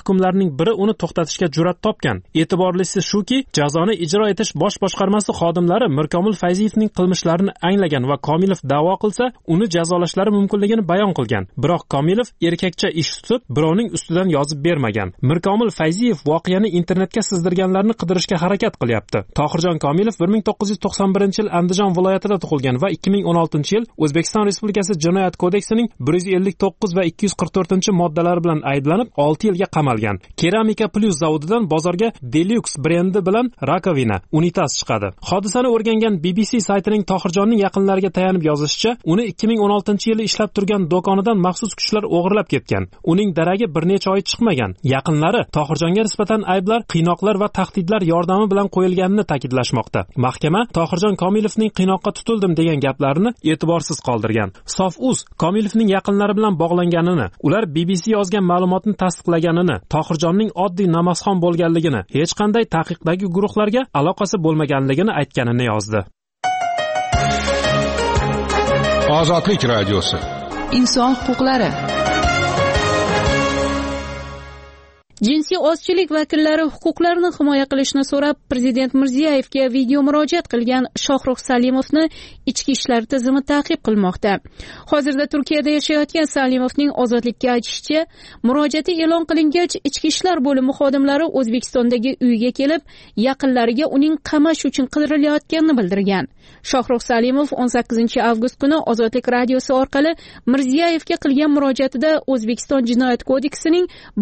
mahkumlarning biri uni to'xtatishga jur'at topgan. E'tiborlisi shuki, jazoni ijro etish bosh boshqarmasi xodimlari Mirkomil Fayziyevning qilmishlarini anglagan va Komilov da'vo qilsa, uni jazolashlari mumkinligini bayon qilgan. Biroq Komilov erkakcha ish tutib, birovning ustidan yozib bermagan. Mirkomil Fayziyev voqeani internetga sizdirganlarni qidirishga harakat qilyapti. Tohirjon Komilov 1991-yil Andijon viloyatida tug'ilgan va 2016-yil O'zbekiston Respublikasi Jinoyat kodeksining 159 va 244-moddalari bilan ayblanib 6 yilga qamalgan. Keramika Plus zavodidan bozorga Deluxe brendi bilan rakovina, unitaz chiqadi. Hodisani o'rgangan BBC saytining Tohirjonning yaqinlariga tayanib yozishicha, uni 2016-yili ishlab turgan do'konidan maxsus kuchlar o'g'irlab ketgan. Uning daragi bir necha oy chiqmagan. Yaqinlari Tohirjonga nisbatan ayblar, qiynoqlar va tahdidlar yordami bilan qo'yilganini ta'kidlashmoqda. Mahkama Tohirjon Komilovning qiynoqqa tutildim degan gaplarini e'tiborsiz qoldirgan. Sof.uz Komilovning yaqinlari bilan bog'langanini, ular BBC yozgan ma'lumotni tasdiqlaganini, Tohirjonning oddiy namozxon bo'lganligini, hech qanday taqiqdagi guruhlarga aloqasi bo'lmaganligini aytganini yozdi. Ozodlik radiosi. Inson huquqlari. Jinsiy ozchilik vakillari huquqlarini himoya qilishni so'rab Prezident Mirziyoyevga video murojaat qilgan Shohrux Salimovni ichki ishlar tizimi ta'qib qilmoqda. Hozirda Turkiyada yashayotgan Salimovning ozodlikka aytishicha, murojaati e'lon qilingach, ichki ishlar bo'limi xodimlari O'zbekistondagi uyiga kelib, yaqinlariga uning qamash uchun qidirilayotganini bildirgan. Shohrux Salimov 18-avgust kuni Ozodlik radiosi orqali Mirziyoyevga qilgan murojaatida O'zbekiston Jinoyat kodeksining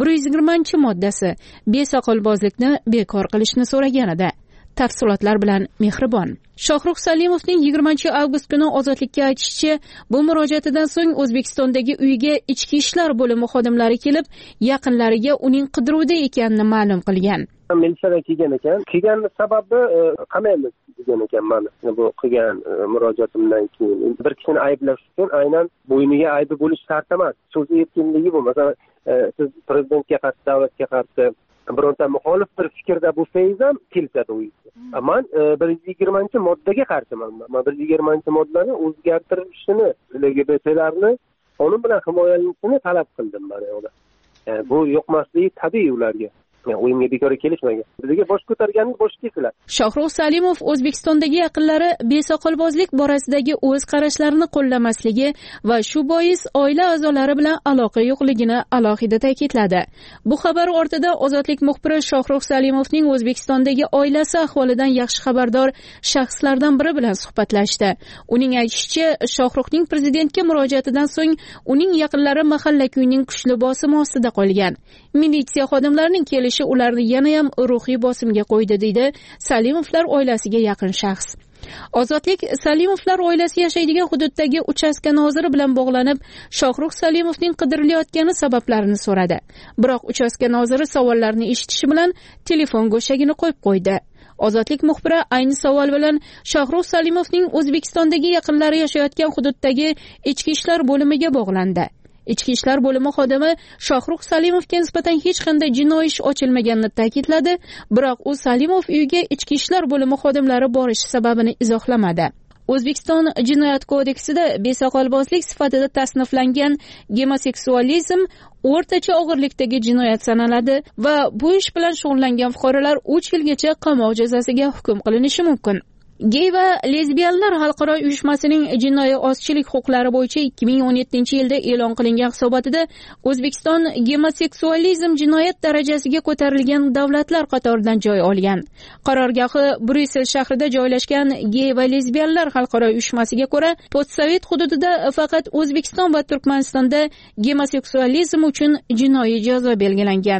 120-moddasi besoqolbozlikni bekor qilishni so'ragan edi. Tafsilotlar bilan Mehribon. Shohrux Salimovning 20-avgust kuni Ozodlikka aytishicha, bu murojaatidan so'ng O'zbekistondagi uyiga ichki ishlar bo'limi xodimlari kelib, yaqinlariga uning qidiruvda ekanini ma'lum qilgan. Militsiyadan kelgan ekan. Kelgan sababi qamaymiz degan ekan meni. Bu qilgan murojaatimdan keyin bir kishini ayblash uchun aynan bo'yniga aybi bo'lish shart emas. So'zi erkinligi bu. Masalan, siz prezidentga qarshi, davlatga qarshi bironta muxolif bir fikrda bo'lsangiz ham keladi u. Men 120-moddaga qarshiman. Men 120-moddani o'zgartirishini, LGBTlarni qonun bilan himoyalanishini talab qildim mana yo'qda. Bu yoqmasligi tabiiy ularga. O'yinga bekor kelishmagan. Bizga bosh ko'targanimiz bosh kesiladi. Shohrux Salimov O'zbekistondagi yaqinlari besoqolbozlik borasidagi o'z qarashlarini qo'llamasligi va shu bois oila a'zolari bilan aloqa yo'qligini alohida ta'kidladi. Bu xabar ortida Ozodlik muxbiri Shohrux Salimovning O'zbekistondagi oilasi ahvolidan yaxshi xabardor shaxslardan biri bilan suhbatlashdi. Uning aytishicha, Shohruxning prezidentga murojaatidan so'ng uning yaqinlari mahalla-kuyning kuchli bosimi ostida qolgan. Militsiya xodimlarining kelishi ularni yana ham ruhiy bosimga qo'ydi, deydi Salimovlar oilasiga yaqin shaxs. Ozodlik Salimovlar oilasi yashaydigan hududdagi uchastka noziri bilan bog'lanib, Shohrux Salimovning qidirilayotgani sabablarini so'radi. Biroq uchastka noziri savollarni eshitishi bilan telefon go'shagini qo'yib qo'ydi. Ozodlik muxbiri ayni savol bilan Shohrux Salimovning O'zbekistondagi yaqinlari yashayotgan hududdagi ichki ishlar bo'limiga bog'landi. Ichki ishlar bo'limi xodimi Shohrux Salimovga nisbatan hech qanday jinoiy ish ochilmaganini ta'kidladi, biroq u Salimov uyiga ichki ishlar bo'limi xodimlari borishi sababini izohlamadi. O'zbekiston Jinoyat kodeksida besoqolbozlik sifatida tasniflangan gemoseksualizm o'rtacha og'irlikdagi jinoyat sanaladi va bu ish bilan shug'ullangan fuqarolar 3 yilgacha qamoq jazosiga hukm qilinishi mumkin. Gey va lezbiyanlar xalqaro uyushmasining jinoiy ozchilik huquqlari bo'yicha 2017-yilda e'lon qilingan hisobotida O'zbekiston gemoseksualizm jinoyat darajasiga ko'tarilgan davlatlar qatoridan joy olgan. Qarorgohi Bryussel shahrida joylashgan Gey va lezbiyanlar xalqaro uyushmasiga ko'ra, postsovet hududida faqat O'zbekiston va Turkmanistonda gemoseksualizm uchun jinoiy jazo belgilangan.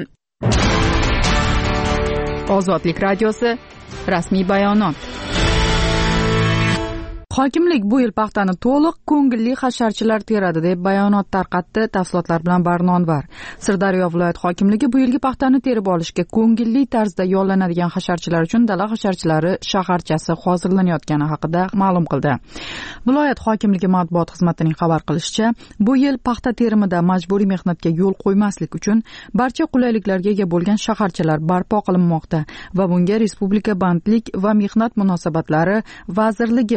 Ozodlik radiosi rasmiy bayonot. Hokimlik bu yil paxtani to'liq ko'ngilli hasharchilar teradi deb bayonot tarqatdi. Tafsilotlar bilan Barnonvar. Sirdaryo viloyat hokimligi bu yilgi paxtani terib olishga ko'ngilli tarzda yollanadigan hasharchilar uchun dala hasharchilari shaharchasi hozirlanayotgani haqida ma'lum qildi. Viloyat hokimligi matbuot xizmatining xabar qilishicha, bu yil paxta terimida majburiy mehnatga yo'l qo'ymaslik uchun barcha qulayliklarga ega bo'lgan shaharchalar barpo qilinmoqda va bunga Respublika bandlik va mehnat munosabatlari vazirligi homiylik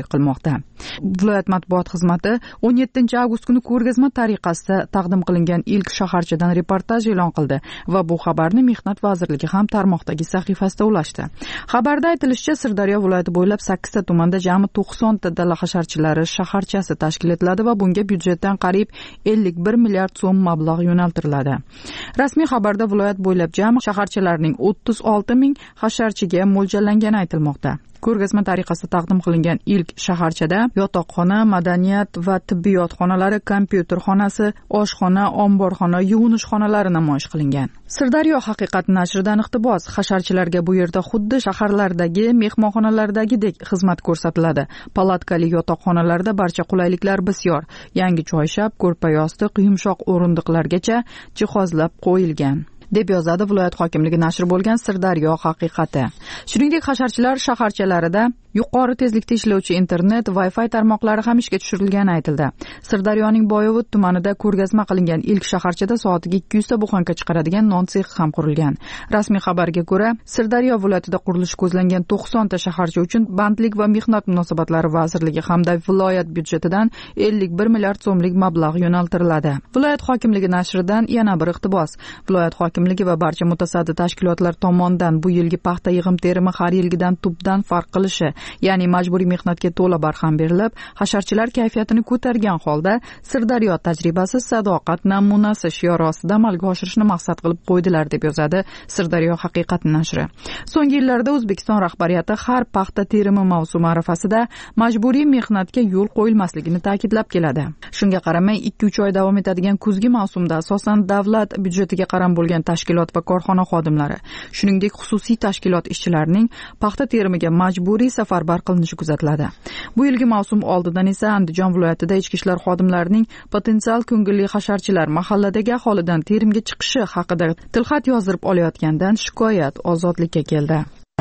hamkorlik qilmoqda. Viloyat matbuot xizmati 17 avgust kuni ko'rgazma tariqasida taqdim qilingan ilk shaharchadan reportaj e'lon qildi va bu xabarni Mehnat vazirligi ham tarmoqdagi sahifasida ulashdi. Xabarda aytilishicha, Sirdaryo viloyati bo'ylab 8 ta tumanda jami 90 ta dala hasharchilari shaharchasi tashkil etiladi va bunga byudjetdan qariyb 51 milliard so'm mablag' yo'naltiriladi. Rasmiy xabarda viloyat bo'ylab jami shaharchalarning 36 ming hasharchiga mo'ljallangani aytilmoqda. Ko'rgazma tariqasida taqdim qilingan ilk shaharchada yotoqxona, madaniyat va tibbiyot xonalari, kompyuter xonasi, oshxona, omborxona, yuvinish xonalari namoyish qilingan. Sirdaryo haqiqat nashridan iqtibos: hasharchilarga bu yerda xuddi shaharlardagi mehmonxonalardagidek xizmat ko'rsatiladi. Palatkali yotoqxonalarda barcha qulayliklar bisyor. Yangi choyshab, ko'rpa-yostiq, yumshoq o'rindiqlargacha jihozlab qo'yilgan, deb yozadi viloyat hokimligi nashri bo'lgan Sirdaryo haqiqati. Shuningdek, hasharchilar shaharchalarida yuqori tezlikda ishlovchi internet, Wi-Fi tarmoqlari ham ishga tushirilgani aytildi. Sirdaryoning Boyovut tumanida ko'rgazma qilingan ilk shaharchada soatiga 200 ta buxanka chiqaradigan non sexi ham qurilgan. Rasmiy xabarga ko'ra, Sirdaryo viloyatida qurilishi ko'zlangan 90 ta shaharcha uchun Bandlik va mehnat munosabatlari vazirligi hamda viloyat byudjetidan 51 milliard so'mlik mablag' yo'naltiriladi. Viloyat hokimligi nashridan yana bir iqtibos: viloyat hokimligi va barcha mutasaddi tashkilotlar tomonidan bu yilgi paxta yig'im-terimi har yilgidan tubdan farq qilishi, ya'ni majburiy mehnatga to'la barham berilib, hasharchilar kayfiyatini ko'targan holda Sirdaryo tajribasi sadoqat namunasi shiori ostida amalga oshirishni maqsad qilib qo'ydilar, deb yozadi Sirdaryo haqiqat nashri. So'nggi yillarda O'zbekiston rahbariyati har paxta terimi mavsumi arafasida majburiy mehnatga yo'l qo'yilmasligini ta'kidlab keladi. Shunga qaramay 2-3 oy davom etadigan kuzgi mavsumda asosan davlat byudjetiga qaram bo'lgan tashkilot va korxona xodimlari, shuningdek xususiy tashkilot ishchilarining paxta terimiga majburiy safarbar qilinishi kuzatiladi. Bu yilgi mavsum oldidan esa Andijon viloyatida ichki ishlar xodimlarining potensial ko'ngilli hasharchilar mahalladagi aholidan terimga chiqishi haqida tilxat yozdirib olayotgandan shikoyat Ozodlikka keldi.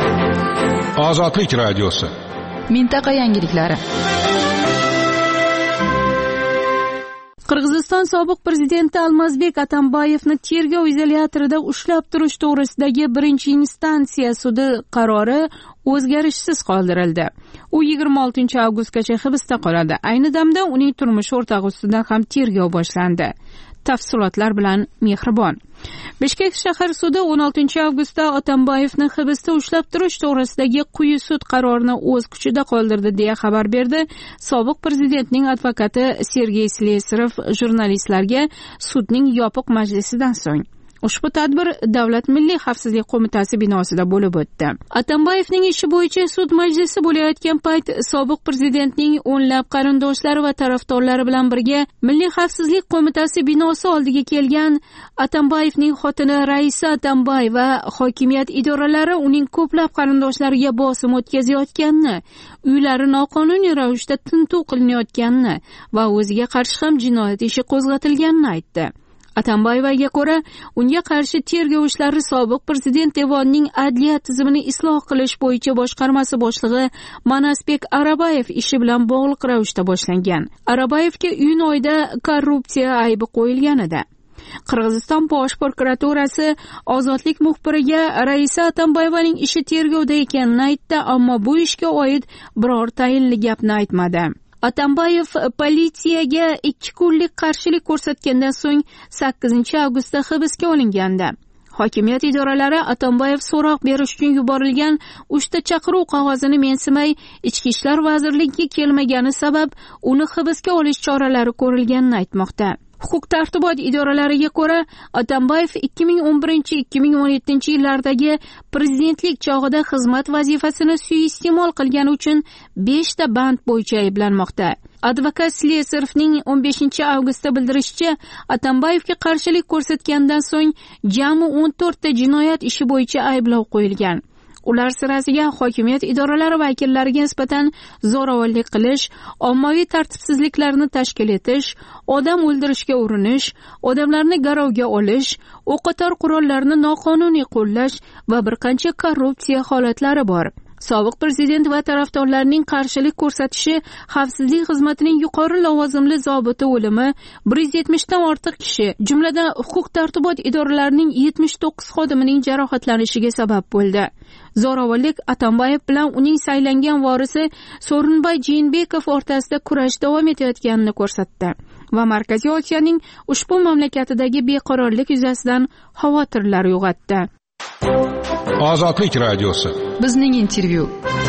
Ozodlik radiosi. Mintaqa yangiliklari. Qirg'iziston sobiq prezidenti Almazbek Atambayevni tergov izolyatorida ushlab turish to'g'risidagi birinchi instansiya sudi qarori o'zgarishsiz qoldirildi. U 26 avgustgacha hibsda qoladi. Ayni damda uning turmush o'rtog'i ustidan ham tergov boshlandi. Tafsilotlar bilan Mehribon. Bishkek shahar sudi 16 avgustda Atambayevni hibsda ushlab turish to'g'risidagi quyi sud qarorini o'z kuchida qoldirdi deya xabar berdi sobiq prezidentning advokati Sergey Slesarov jurnalistlarga sudning yopiq majlisidan so'ng. Ushbu tadbir Davlat Milliy xavfsizlik qo'mitasi binosida bo'lib o'tdi. Atambayevning ishi bo'yicha sud majlisi bo'layotgan payt sobiq prezidentning o'nlab qarindoshlari va tarafdorlari bilan birga Milliy xavfsizlik qo'mitasi binosi oldiga kelgan Atambayevning xotini Raisa Atambay va hokimiyat idoralari uning ko'plab qarindoshlariga bosim o'tkazayotganini, uylari noqonuniy ravishda tintuv qilinayotganini va o'ziga qarshi ham jinoyat ishi qo'zg'atilganini aytdi. Atambayevaga ko'ra, unga qarshi tergov ishlari sobiq prezident devonining adliya tizimini isloh qilish bo'yicha boshqarmasi boshlig'i Manasbek Arabayev ishi bilan bog'liq ravishda boshlangan. Arabayevga iyun oyida korrupsiya aybi qo'yilgan edi. Qirg'iziston bosh prokuraturasi Ozodlik muxbiriga Raisa Atambayevaning ishi tergovda ekanini aytdi, ammo bu ishga oid biror tayinli gapni aytmadi. Atambayev politsiyaga 2 kunlik qarshilik ko'rsatgandan so'ng 8 avgustda hibsga olingandi. Hokimiyat idoralari Atambayev so'roq berish uchun yuborilgan 3 ta chaqiruv qog'ozini mensimay, Ichki ishlar vazirligiga kelmagani sabab uni hibsga olish choralari ko'rilganini aytmoqda. Huquq-tartibot idoralariga ko'ra, Atambayev 2011-2017 yillardagi prezidentlik chog'ida xizmat vazifasini suiiste'mol qilgani uchun 5 ta band bo'yicha ayblanmoqda. Advokat Slesarovning 15 avgustda bildirishicha, Atambeyevga qarshilik ko'rsatgandan so'ng jami 14 ta jinoyat ishi bo'yicha ayblov qo'yilgan. Ular sirasiga hokimiyat idoralari vakillariga nisbatan zo'ravonlik qilish, ommaviy tartibsizliklarni tashkil etish, odam o'ldirishga urinish, odamlarni garovga olish, o'qotar qurollarni noqonuniy qo'llash va bir qancha korrupsiya holatlari bor. sobiq prezident va tarafdorlarining qarshilik ko'rsatishi, xavfsizlik xizmatining yuqori lavozimli zobiti o'limi, 170 dan ortiq kishi, jumladan huquq-tartibot idoralarining 79 xodimining jarohatlanishiga sabab bo'ldi. Zo'ravonlik Atambayev bilan uning saylangan vorisi So'rinbay Jeenbekov o'rtasida kurash davom etayotganini ko'rsatdi va Markaziy Osiyoning ushbu mamlakatidagi beqarorlik yuzasidan xavotirlar uyg'otdi. Ozodlik radiosi. Bizning intervyu.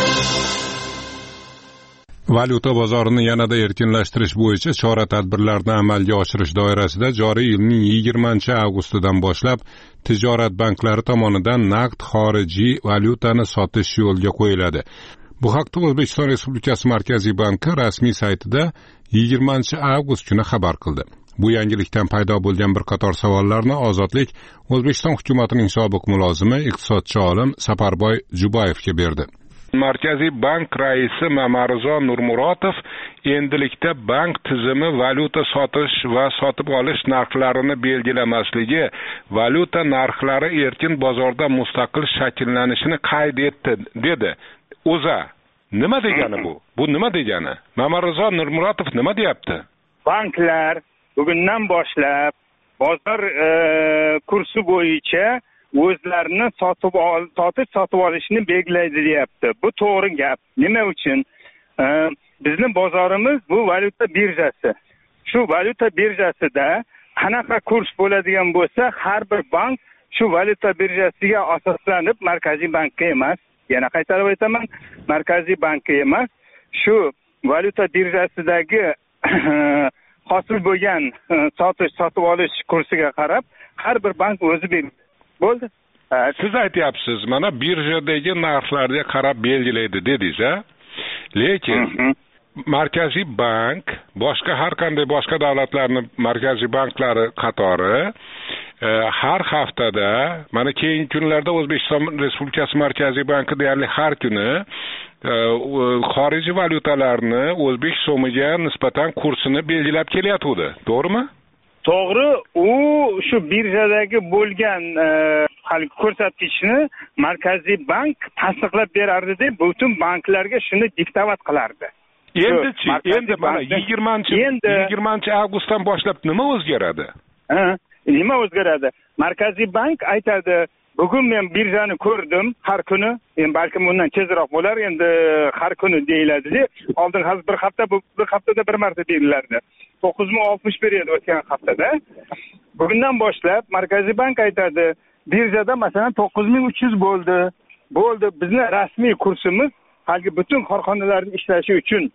Valyuta bozorini yanada erkinlashtirish bo'yicha chora-tadbirlarni amalga oshirish doirasida joriy yilning 20-avgustidan boshlab tijorat banklari tomonidan naqd xorijiy valyutani sotish yo'lga qo'yiladi. Bu haqda O'zbekiston Respublikasi Markaziy banki rasmiy saytida 20-avgust kuni xabar qildi. Bu yangilikdan paydo bo'lgan bir qator savollarni Ozodlik O'zbekiston hukumatining sobiq mulozimi, iqtisodchi olim Saparboy Jubayevga berdi. Markaziy bank raisi Mamarizo Nurmuratov endilikda bank tizimi valyuta sotish va sotib olish narxlarini belgilamasligi, valyuta narxlari erkin bozorda mustaqil shakllanishini qayd etdi, dedi. O'za, nima degani bu? Bu nima degani? Mamarizo Nurmuratov nima deyapti? Banklar bugundan boshlab bozor kursi bo'yicha o'zlarini sotib olishni belgilaydi deyapti. Bu to'g'ri gap. Nima uchun? Bizning bozorimiz bu valyuta birjasi. Shu valyuta birjasida qanaqa kurs bo'ladigan bo'lsa, har bir bank shu valyuta birjasiga asoslanib, Markaziy bankka emas, yana qaytarib aytaman, Markaziy bankka emas, shu valyuta birjasidagi hosil bo'lgan sotib olish kursiga qarab, har bir bank o'zi bo'ldi. Siz aytyapsiz, mana birjadagi narxlarga qarab belgilaydi dedingiz-a? Lekin Markaziy bank boshqa har qanday boshqa davlatlarning markaziy banklari qatori har haftada, mana keyingi kunlarda O'zbekiston Respublikasi Markaziy banki deyarli har kuni xorijiy valyutalarni o'zbek so'miga nisbatan kursini belgilab kelyapti, to'g'rimi? To'g'ri, u shu birjadagi bo'lgan ko'rsatkichni Markaziy bank tasdiqlab berardi deb butun banklarga shuni diktovat qilardi. Endi mana 20-avgustdan boshlab nima o'zgaradi? Nima o'zgaradi? Markaziy bank aytadi, bugun men birjani ko'rdim har kuni, balkim bundan tezroq bo'lar, endi har kuni deyiladi. Oldin hozir bir haftada bir marta deyilardi. 961 edi o'tgan haftada. Bugundan boshlab Markaziy bank aytadi, birjada masalan 9300 bo'ldi. Bizning rasmiy kursimiz haligi butun korxonalarning ishlashi uchun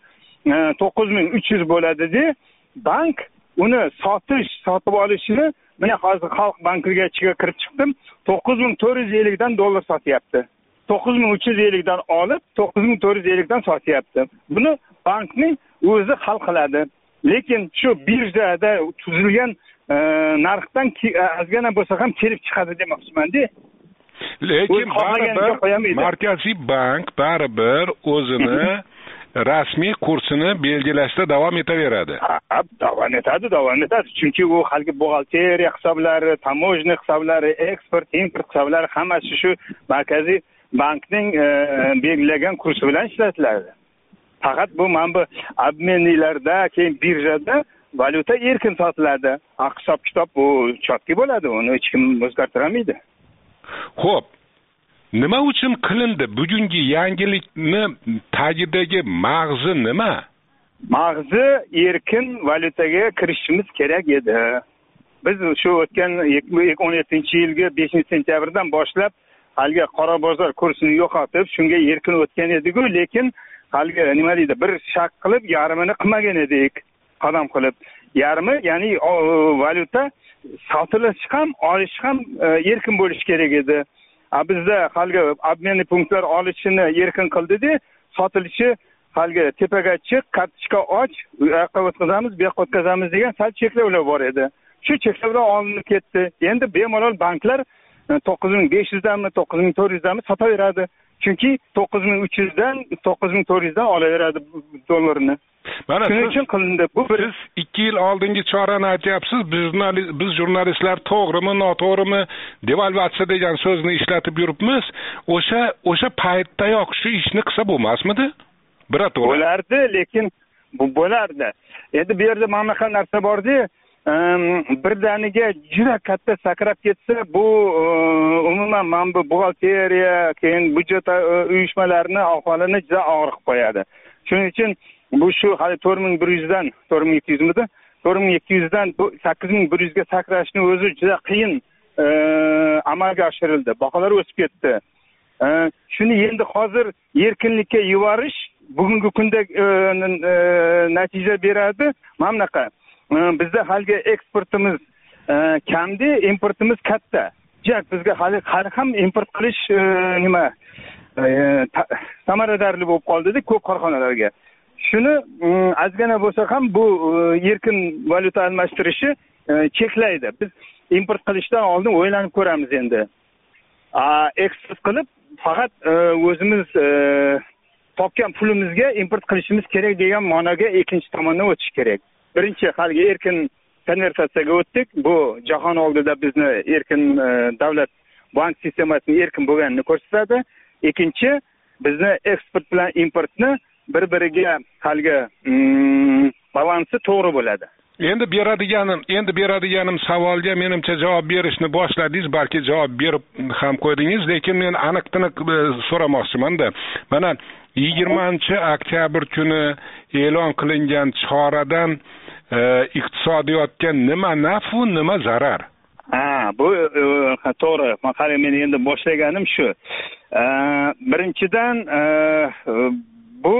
9300 bo'ladi-da. Bank uni sotib olishini, mana hozir Xalq bankiga kirib chiqdim, 9450 dan dollar sotyapti. 9350 dan olib 9450 dan sotyapti. Buni bankning o'zi hal qiladi. Lekin shu birjada tuzilgan narxdan ozgina bo'lsa ham kelib chiqadi demoqchiman-da. Lekin Markaziy bank baribir o'zini rasmiy kursini belgilashda davom etaveradi. Davom etadi. Chunki u haligi buxgalteriya hisoblari, tamojniy hisoblari, eksport, import hisoblari hammasi shu Markaziy bankning belgilagan kursi bilan ishlatiladi. Faqat bu mana bu obmenliklarda, keyin birjada valyuta erkin sotiladi. Hisob-kitob bu chotki bo'ladi, uni hech kim o'zgartira olmaydi. Xo'p, nima uchun qilindi bugungi yangilikni tagidagi mag'zi nima? Mag'zi erkin valyutaga kirishimiz kerak edi. Biz shu o'tgan 2017-yilgi 5-sentyabrdan boshlab haligi qora bozor kursini yo'qotib, shunga erkin o'tgan edik-ku, lekin haligi nima deydi, bir shak qilib yarmini qilmagan edik, qadam qilib. Yarmi, ya'ni valyuta sotilishi ham, olishi ham erkin bo'lishi kerak edi. Bizda haligi obmenniy punktlar olishini erkin qildi-da, sotilishi haligi tepaga chiq, kartochka och, u yoqqa o'tkazamiz, bu yoqqa o'tkazamiz degan sal cheklovlar bor edi. Shu cheklovlar olinib ketdi. Endi bemalol banklar 9500 danmi, 9400 danmi sotaveradi. Chunki 9300 dan 9400 dan olaveradi dollarni. mana shuning uchun qilindi. Bu siz 2 yil oldingi chorani aytyapsiz. Biz jurnalistlar to'g'rimi, noto'g'rimi devalvatsiya degan so'zni ishlatib yuribmiz. O'sha paytdayoq shu ishni qilsa bo'lmasmidi? Birato'la bo'lardi, lekin bu bo'lardi. Endi bu yerda mana shunaqa narsa bordi. Birdaniga juda katta sakrab ketsa, bu umuman mana bu buxgalteriya, keyin budjet uyushmalarining ahvolini juda og'ir qilib qo'yadi. Shuning uchun bu shu hali 4100 dan 4200 midi? 4200 dan 8100 ga sakrashning o'zi juda qiyin amalga oshirildi. Baholar o'sib ketdi. Shuni endi hozir erkinlikka yuborish bugungi kunda natija beradi. Mana bunaqa. Bizda haligi eksportimiz kamdi, importimiz katta. Bizga hali ham import qilish samaradorli bo'lib qoldi ko'p korxonalarga. Shuni ozgina bo'lsa ham bu erkin valyuta almashtirishi cheklaydi. Biz import qilishdan oldin o'ylanib ko'ramiz endi. Eksport qilib faqat o'zimiz topgan pulimizga import qilishimiz kerak degan ma'noga ikkinchi tomondan o'tish kerak. Birinchi haligi erkin konvertatsiyaga o'tdik. Bu jahon oldida bizni erkin davlat bank sistemasining erkin bo'lganini ko'rsatadi. Ikkinchi, bizni eksport bilan importni bir-biriga haligi balansi to'g'ri bo'ladi. Endi beradiganim savolga menimcha javob berishni boshladingiz, balki javob berib ham qo'ydingiz, lekin men aniq-tiniq so'ramoqchiman-da. Mana 20-oktyabr kuni e'lon qilingan choradan iqtisodiyotga nima naf va nima zarar? Bu to'g'ri. Men endi boshlaganim shu. Birinchidan bu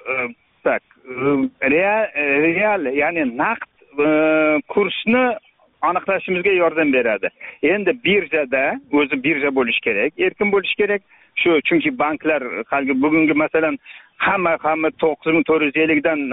real, ya'ni naqd kursni aniqlashimizga yordam beradi. Endi birjada o'zi birja bo'lish kerak, erkin bo'lish kerak. Shu chunki banklar hali bugungi masalan hamma 9450 dan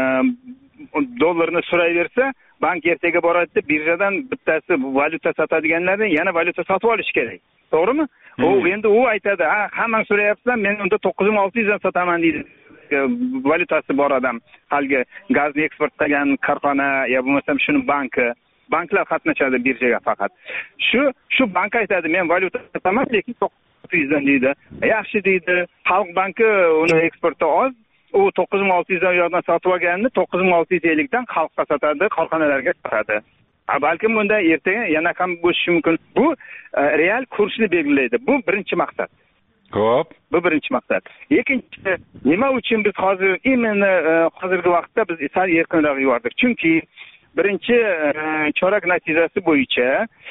dollarni so'rayversa, bank ertaga boradi, birjadan bittasi valyuta sotadiganlarni yana valyuta sotib olish kerak. To'g'rimi? Endi u aytadi, "Hamma so'rayapsan, men unda 9600 dan sotaman" deydi. Valyutasi bor odam, haligi gazni eksport qilgan korxona yo bo'lmasam shuni banklar qatnashadi birjaga faqat. Shu bank aytadi, "Men valyuta sotaman, lekin 9600 dan" deydi. Yaxshi deydi. Xalq banki uni eksporti oz, u 9600 dan yo'qdan sotib olganini 9650 dan xalqqa sotadi, korxonalarga sotadi. Balkim bunda ertaga yana ham bo'lishi mumkin. Bu real kursni belgilaydi. Bu birinchi maqsad. Xo'p. Bu birinchi maqsad. Ikkinchi, nima uchun biz hozirgi vaqtda biz sal erkinroq yubordik? Chunki birinchi chorak natijasi bo'yicha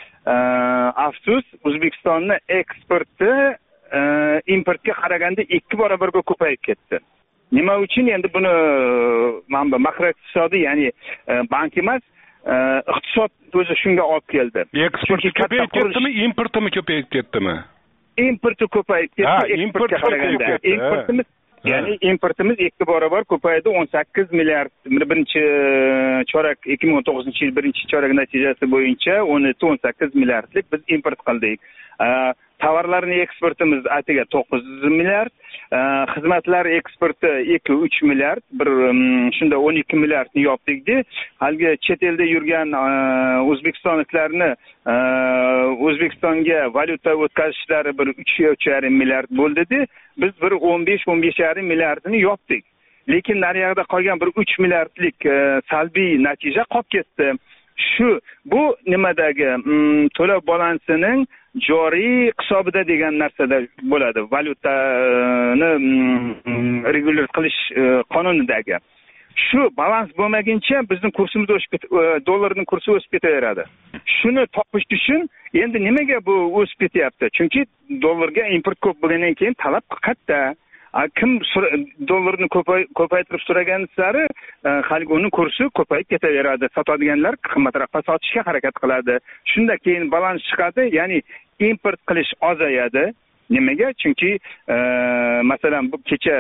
afsus O'zbekistonning eksporti importga qaraganda 2 barobarga ko'payib ketdi. Nima uchun? Endi buni mana makroiqtisodiy, ya'ni bank emas, iqtisod o'zi shunga olib keldi. Eksporti ko'payib ketdimi, importimi ko'payib ketdimi? Importi ko'payib ketdi, eksportga qaraganda. Importimiz, ya'ni importimiz 2 barobar ko'paydi. 18 milliard birinchi chorak 2019-yil birinchi chorak natijasi bo'yicha 17-18 milliardlik biz import qildik. Tovarlarning eksportimiz atiga 9 milliard, xizmatlar eksporti 2-3 milliard, shunda 12 milliardni yopdik-da. Haligi chet elda yurgan o'zbekistonliklarni O'zbekistonga valyuta o'tkazishlari 3,5 milliard bo'ldi-da. Biz 15-15,5 milliardni yopdik. Lekin naryoqda qolgan 3 milliardlik salbiy natija qolib ketdi. Bu nimadagi to'lov balansining joriy hisobida degan narsada bo'ladi. Valyutani regular qilish qonunidagi. Shu balans bo'lmaguncha bizning kursimiz dollarning kursi o'sib ketaveradi. Shuni topish uchun endi nimaga bu o'sib ketyapti? Chunki dollarga import ko'p bo'lgandan keyin talab katta. Kim dollarni ko'paytirib so'ragan sari hali uning kursi ko'payib ketaveradi. Sotadiganlar qimmatroqqa sotishga harakat qiladi. Shunda keyin balans chiqadi, ya'ni import qilish ozayadi. Nimaga? Chunki masalan bu kecha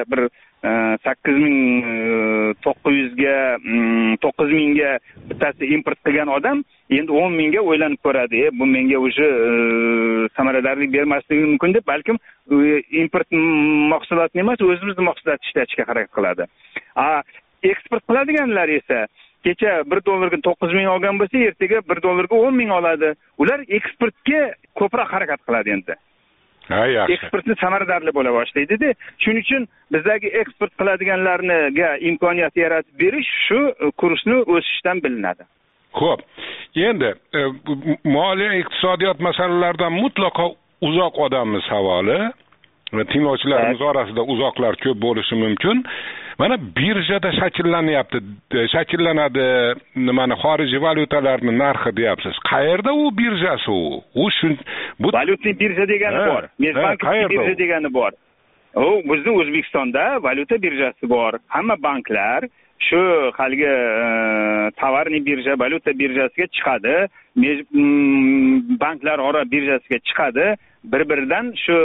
8900 ga 9000 ga bittasi import qilgan odam endi 10 ga o'ylanib ko'radi. Bu menga o'sha samaradorlik bermasligi mumkin deb, balkim import mahsulotni emas, o'zimizning mahsulotni ishlatishga harakat qiladi. eksport qiladiganlar esa kecha $1 $9,000 olgan bo'lsa, ertaga $1 $10,000 oladi. Ular eksportga ko'proq harakat qiladi endi. Ha, yaxshi. Eksportni samaradorli bo'la boshlaydi-da. Shuning uchun bizdagi eksport qiladiganlarga imkoniyat yaratib berish shu kursni o'sishdan bilinadi. Xo'p. Endi moliya iqtisodiyot masalalaridan mutlaqo uzoq odammiz savoli. Tinglovchilarimiz orasida uzoqlar ko'p bo'lishi mumkin. Mana birjada shakllanadi, mana xorijiy valyutalarning narxi deyapsiz. Qayerda u birjasi u? Bu valyutni birja degani bor. Mezbankovskiy birja degani bor. U bizning O'zbekistonda valyuta birjasi bor. Hamma banklar shu haligi tovarni birja, valyuta birjasiga chiqadi, banklar ora birjasiga chiqadi. Bir-biridan shu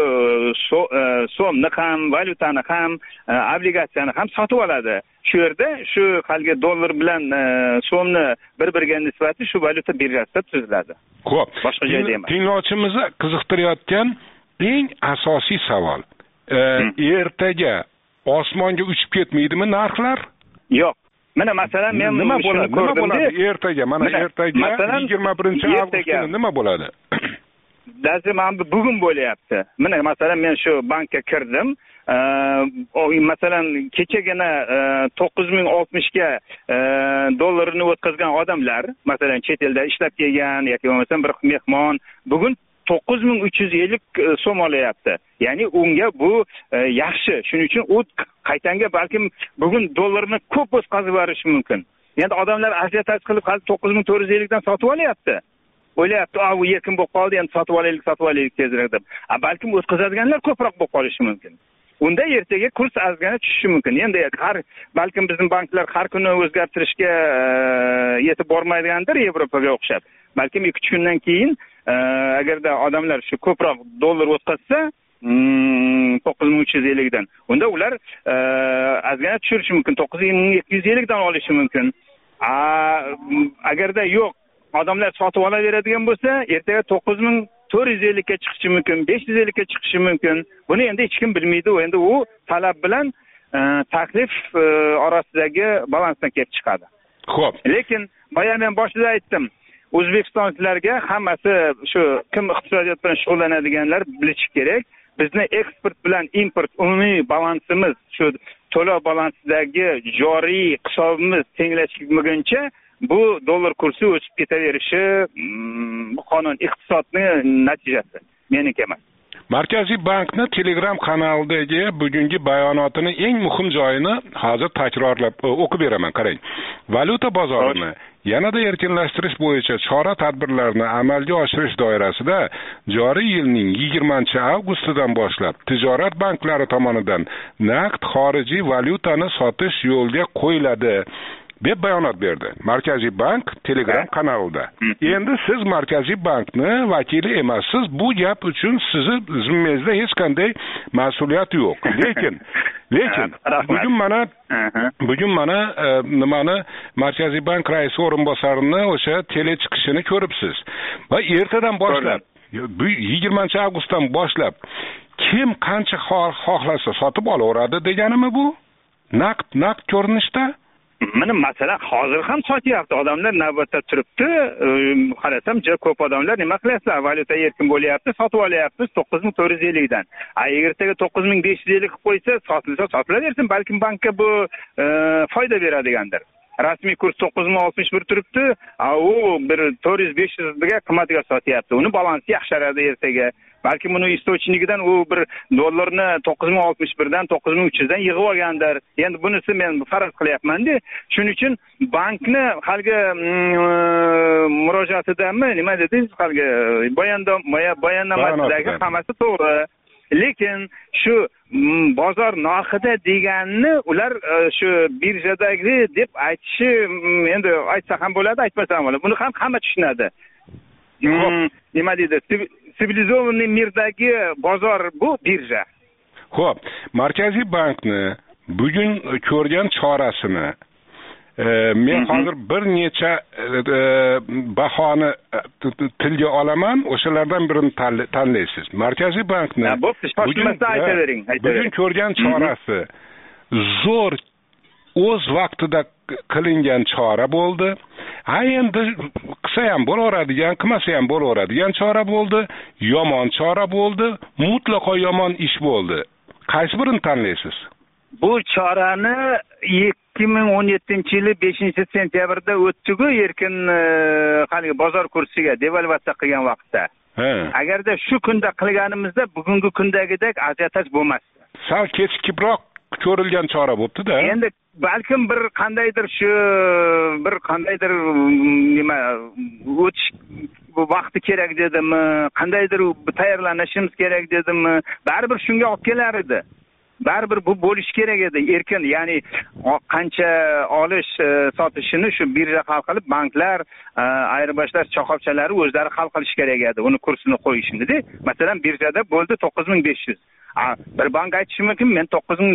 so'mni ham, valyutani ham, obligatsiyani ham sotib oladi. Shu yerda shu haligi dollar bilan so'mni bir-biriga nisbati shu valyuta birjasida tuziladi. Xo'p. Boshqa joyda emas. Tinglovchimizni qiziqtirayotgan eng asosiy savol. Ertaga osmonga uchib ketmaydimi narxlar? Yo'q. Mana masalan men nima bo'ladi ertaga? Mana ertaga 21-avgustda nima bo'ladi? Mana bugun bo'lyapti. Mana masalan men shu bankka kirdim. Masalan kechagina 9,060 ga dollarni o'tkazgan odamlar, masalan chet elda ishlab kelgan yoki bo'lmasam bir mehmon, bugun 9,350 so'm olyapti. Ya'ni unga bu yaxshi. Shuning uchun u qaytanga balkim bugun dollarni ko'p o'tkazib yuborishi mumkin. Endi odamlar ajiotaj qilib 9,450 dan sotib olyapti. O'ylayapti, bu erkin bo'lib qoldi, endi sotib olaylik tezroq deb. Balkim o'tkazadiganlar ko'proq bo'lib qolishi mumkin. Unda ertaga kurs ozgina tushishi mumkin. Endi balkim bizning banklar har kuni o'zgartirishga yetib bormaydigandir Yevropaga o'xshab. Balkim 2-3 kundan keyin agarda odamlar shu ko'proq dollar o'tkazsa 9,350 dan, unda ular ozgina tushirishi mumkin, 9,250 dan olishi mumkin. Agarda yo'q, odamlar sotib olaveradigan bo'lsa, ertaga 9,450 ga chiqishi mumkin, 550 ga chiqishi mumkin. Buni endi hech kim bilmaydi. Endi u talab bilan taklif orasidagi balansdan kelib chiqadi. Xo'p. Lekin men boshida aytdim, O'zbekistonliklarga hammasi shu kim iqtisodiyot bilan shug'ullanadiganlar bilishi kerak. Bizni eksport bilan import umumiy balansimiz, shu to'lov balansidagi joriy hisobimiz tenglashmaguncha bu dollar kursi o'sib ketaverishi bu qonun iqtisodning natijasi, meniki emas. Markaziy bankning Telegram kanalidagi bugungi bayonotining eng muhim joyini hozir takrorlab o'qib beraman, qarang. Valyuta bozorini yanada erkinlashtirish bo'yicha chora-tadbirlarni amalga oshirish doirasida joriy yilning 20-avgustidan boshlab tijorat banklari tomonidan naqd xorijiy valyutani sotish yo'lga qo'yiladi deb bayonot berdi Markaziy bank Telegram kanalida. Endi siz Markaziy bankni vakili emassiz. Bu gap uchun sizni zimmangizda hech qanday mas'uliyat yo'q. Lekin bugun mana nimani Markaziy bank raisi o'rinbosarini o'sha tele chiqishini ko'ribsiz. Va ertadan boshlab 20-avgustdan boshlab kim qancha xohlasa sotib olaveradi deganimi bu? Naqd ko'rinishda? Mana masalan hozir ham sotyapti, odamlar navbatda turibdi. Qarasam, ko'p odamlar nima qilyapti? Valyuta erkin bo'lyapti, sotib olyapti 9,450 dan. Ertaga 9,550 qilib qo'ysa, sotilaversin, balkim bankka bu foyda beradigandir. Rasmiy kurs 9,61 turibdi, u bir 400-500 ga qimmatga sotyapti. Uni balansi yaxsharadi ertaga. Balki buni istochnigidan u bir dollarni 9,61 dan 9,300 dan yig'ib olgandir. Endi bunisi men faraz qilyapman-da. Shuning uchun bankni haligi murojaatidami, nima dedingiz, haligi bayonnomasidagi hammasi to'g'ri. Lekin shu bozor narxida deganni ular shu birjadagi deb aytishi, endi aytsa ham bo'ladi, aytmasa ham bo'ladi. Buni ham hamma tushunadi. Nima deydi? Sivilizovanniy mirdagi bozor bu birja. Xo'p, Markaziy bankni bugun ko'rgan chorasini men hozir bir necha bahoni tilga olaman, o'shalardan birini tanlaysiz. Markaziy bankni bugun ko'rgan chorasi zo'r o'z vaqtida qilingan chora bo'ldi. Endi qilsa ham bo'laveradigan, qilmasa ham bo'laveradigan chora bo'ldi, yomon chora bo'ldi, mutlaqo yomon ish bo'ldi. Qaysi birini tanlaysiz? Bu chorani 2017-yili 5-sentyabrda o'tdi-ku, erkin haligi bozor kursiga devalvatsiya qilgan vaqtda. Agarda shu kunda qilganimizda bugungi kundagidek ajiotaj bo'lmasdi. Sal kechikibroq ko'rilgan chora bo'pti-da. Endi balkim bir qandaydir nima o'tish vaqti kerak dedimi, qandaydir tayyorlanishimiz kerak dedimi, baribir shunga olib kelar edi. Baribir bu bo'lish kerak edi, erkin, ya'ni qancha olish sotishini shu birja hal qilib, banklar, ayirboshlash shoxobchalari o'zlari hal qilish kerak edi, uni kursini qo'yishni-da. Masalan, birjada bo'ldi 9500. Bir bank aytishi mumkin, men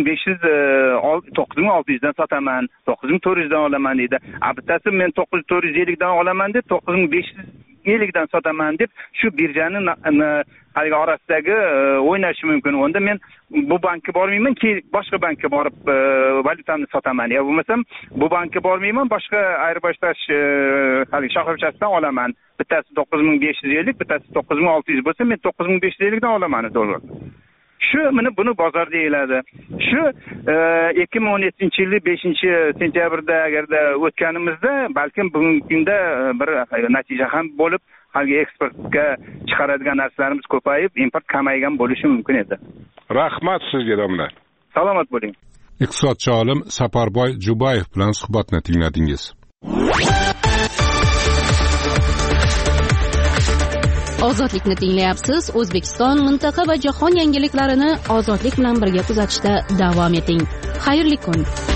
9600 dan sotaman, 9400 dan olaman deydi. Bittasi men 9450 dan olaman deb 9550 dan sotaman deb shu birjani haligi orasidagi o'ynashi mumkin. Unda men bu bankka bormayman, boshqa bankka borib valyutamni sotaman. Ya bo'lmasam bu bankka bormayman, boshqa ayirboshlash haligi shoxobchasidan olaman. Bittasi 9550, bittasi 9600 bo'lsa, men 9550 dan olaman dollar. Shu buni bozor deyiladi. Shu 2017-yili 5-sentyabrda agarda o'tganimizda balkim bugungi kunda bir natija ham bo'lib, haligi eksportga chiqaradigan narsalarimiz ko'payib, import kamaygan bo'lishi mumkin edi. Rahmat sizga, domla. Salomat bo'ling. Iqtisodchi olim Saparboy Jubayev bilan suhbatni tingladingiz. Ozodlikni tinglayapsiz. O'zbekiston, mintaqa va jahon yangiliklarini ozodlik bilan birga kuzatishda davom eting. Xayrli kun.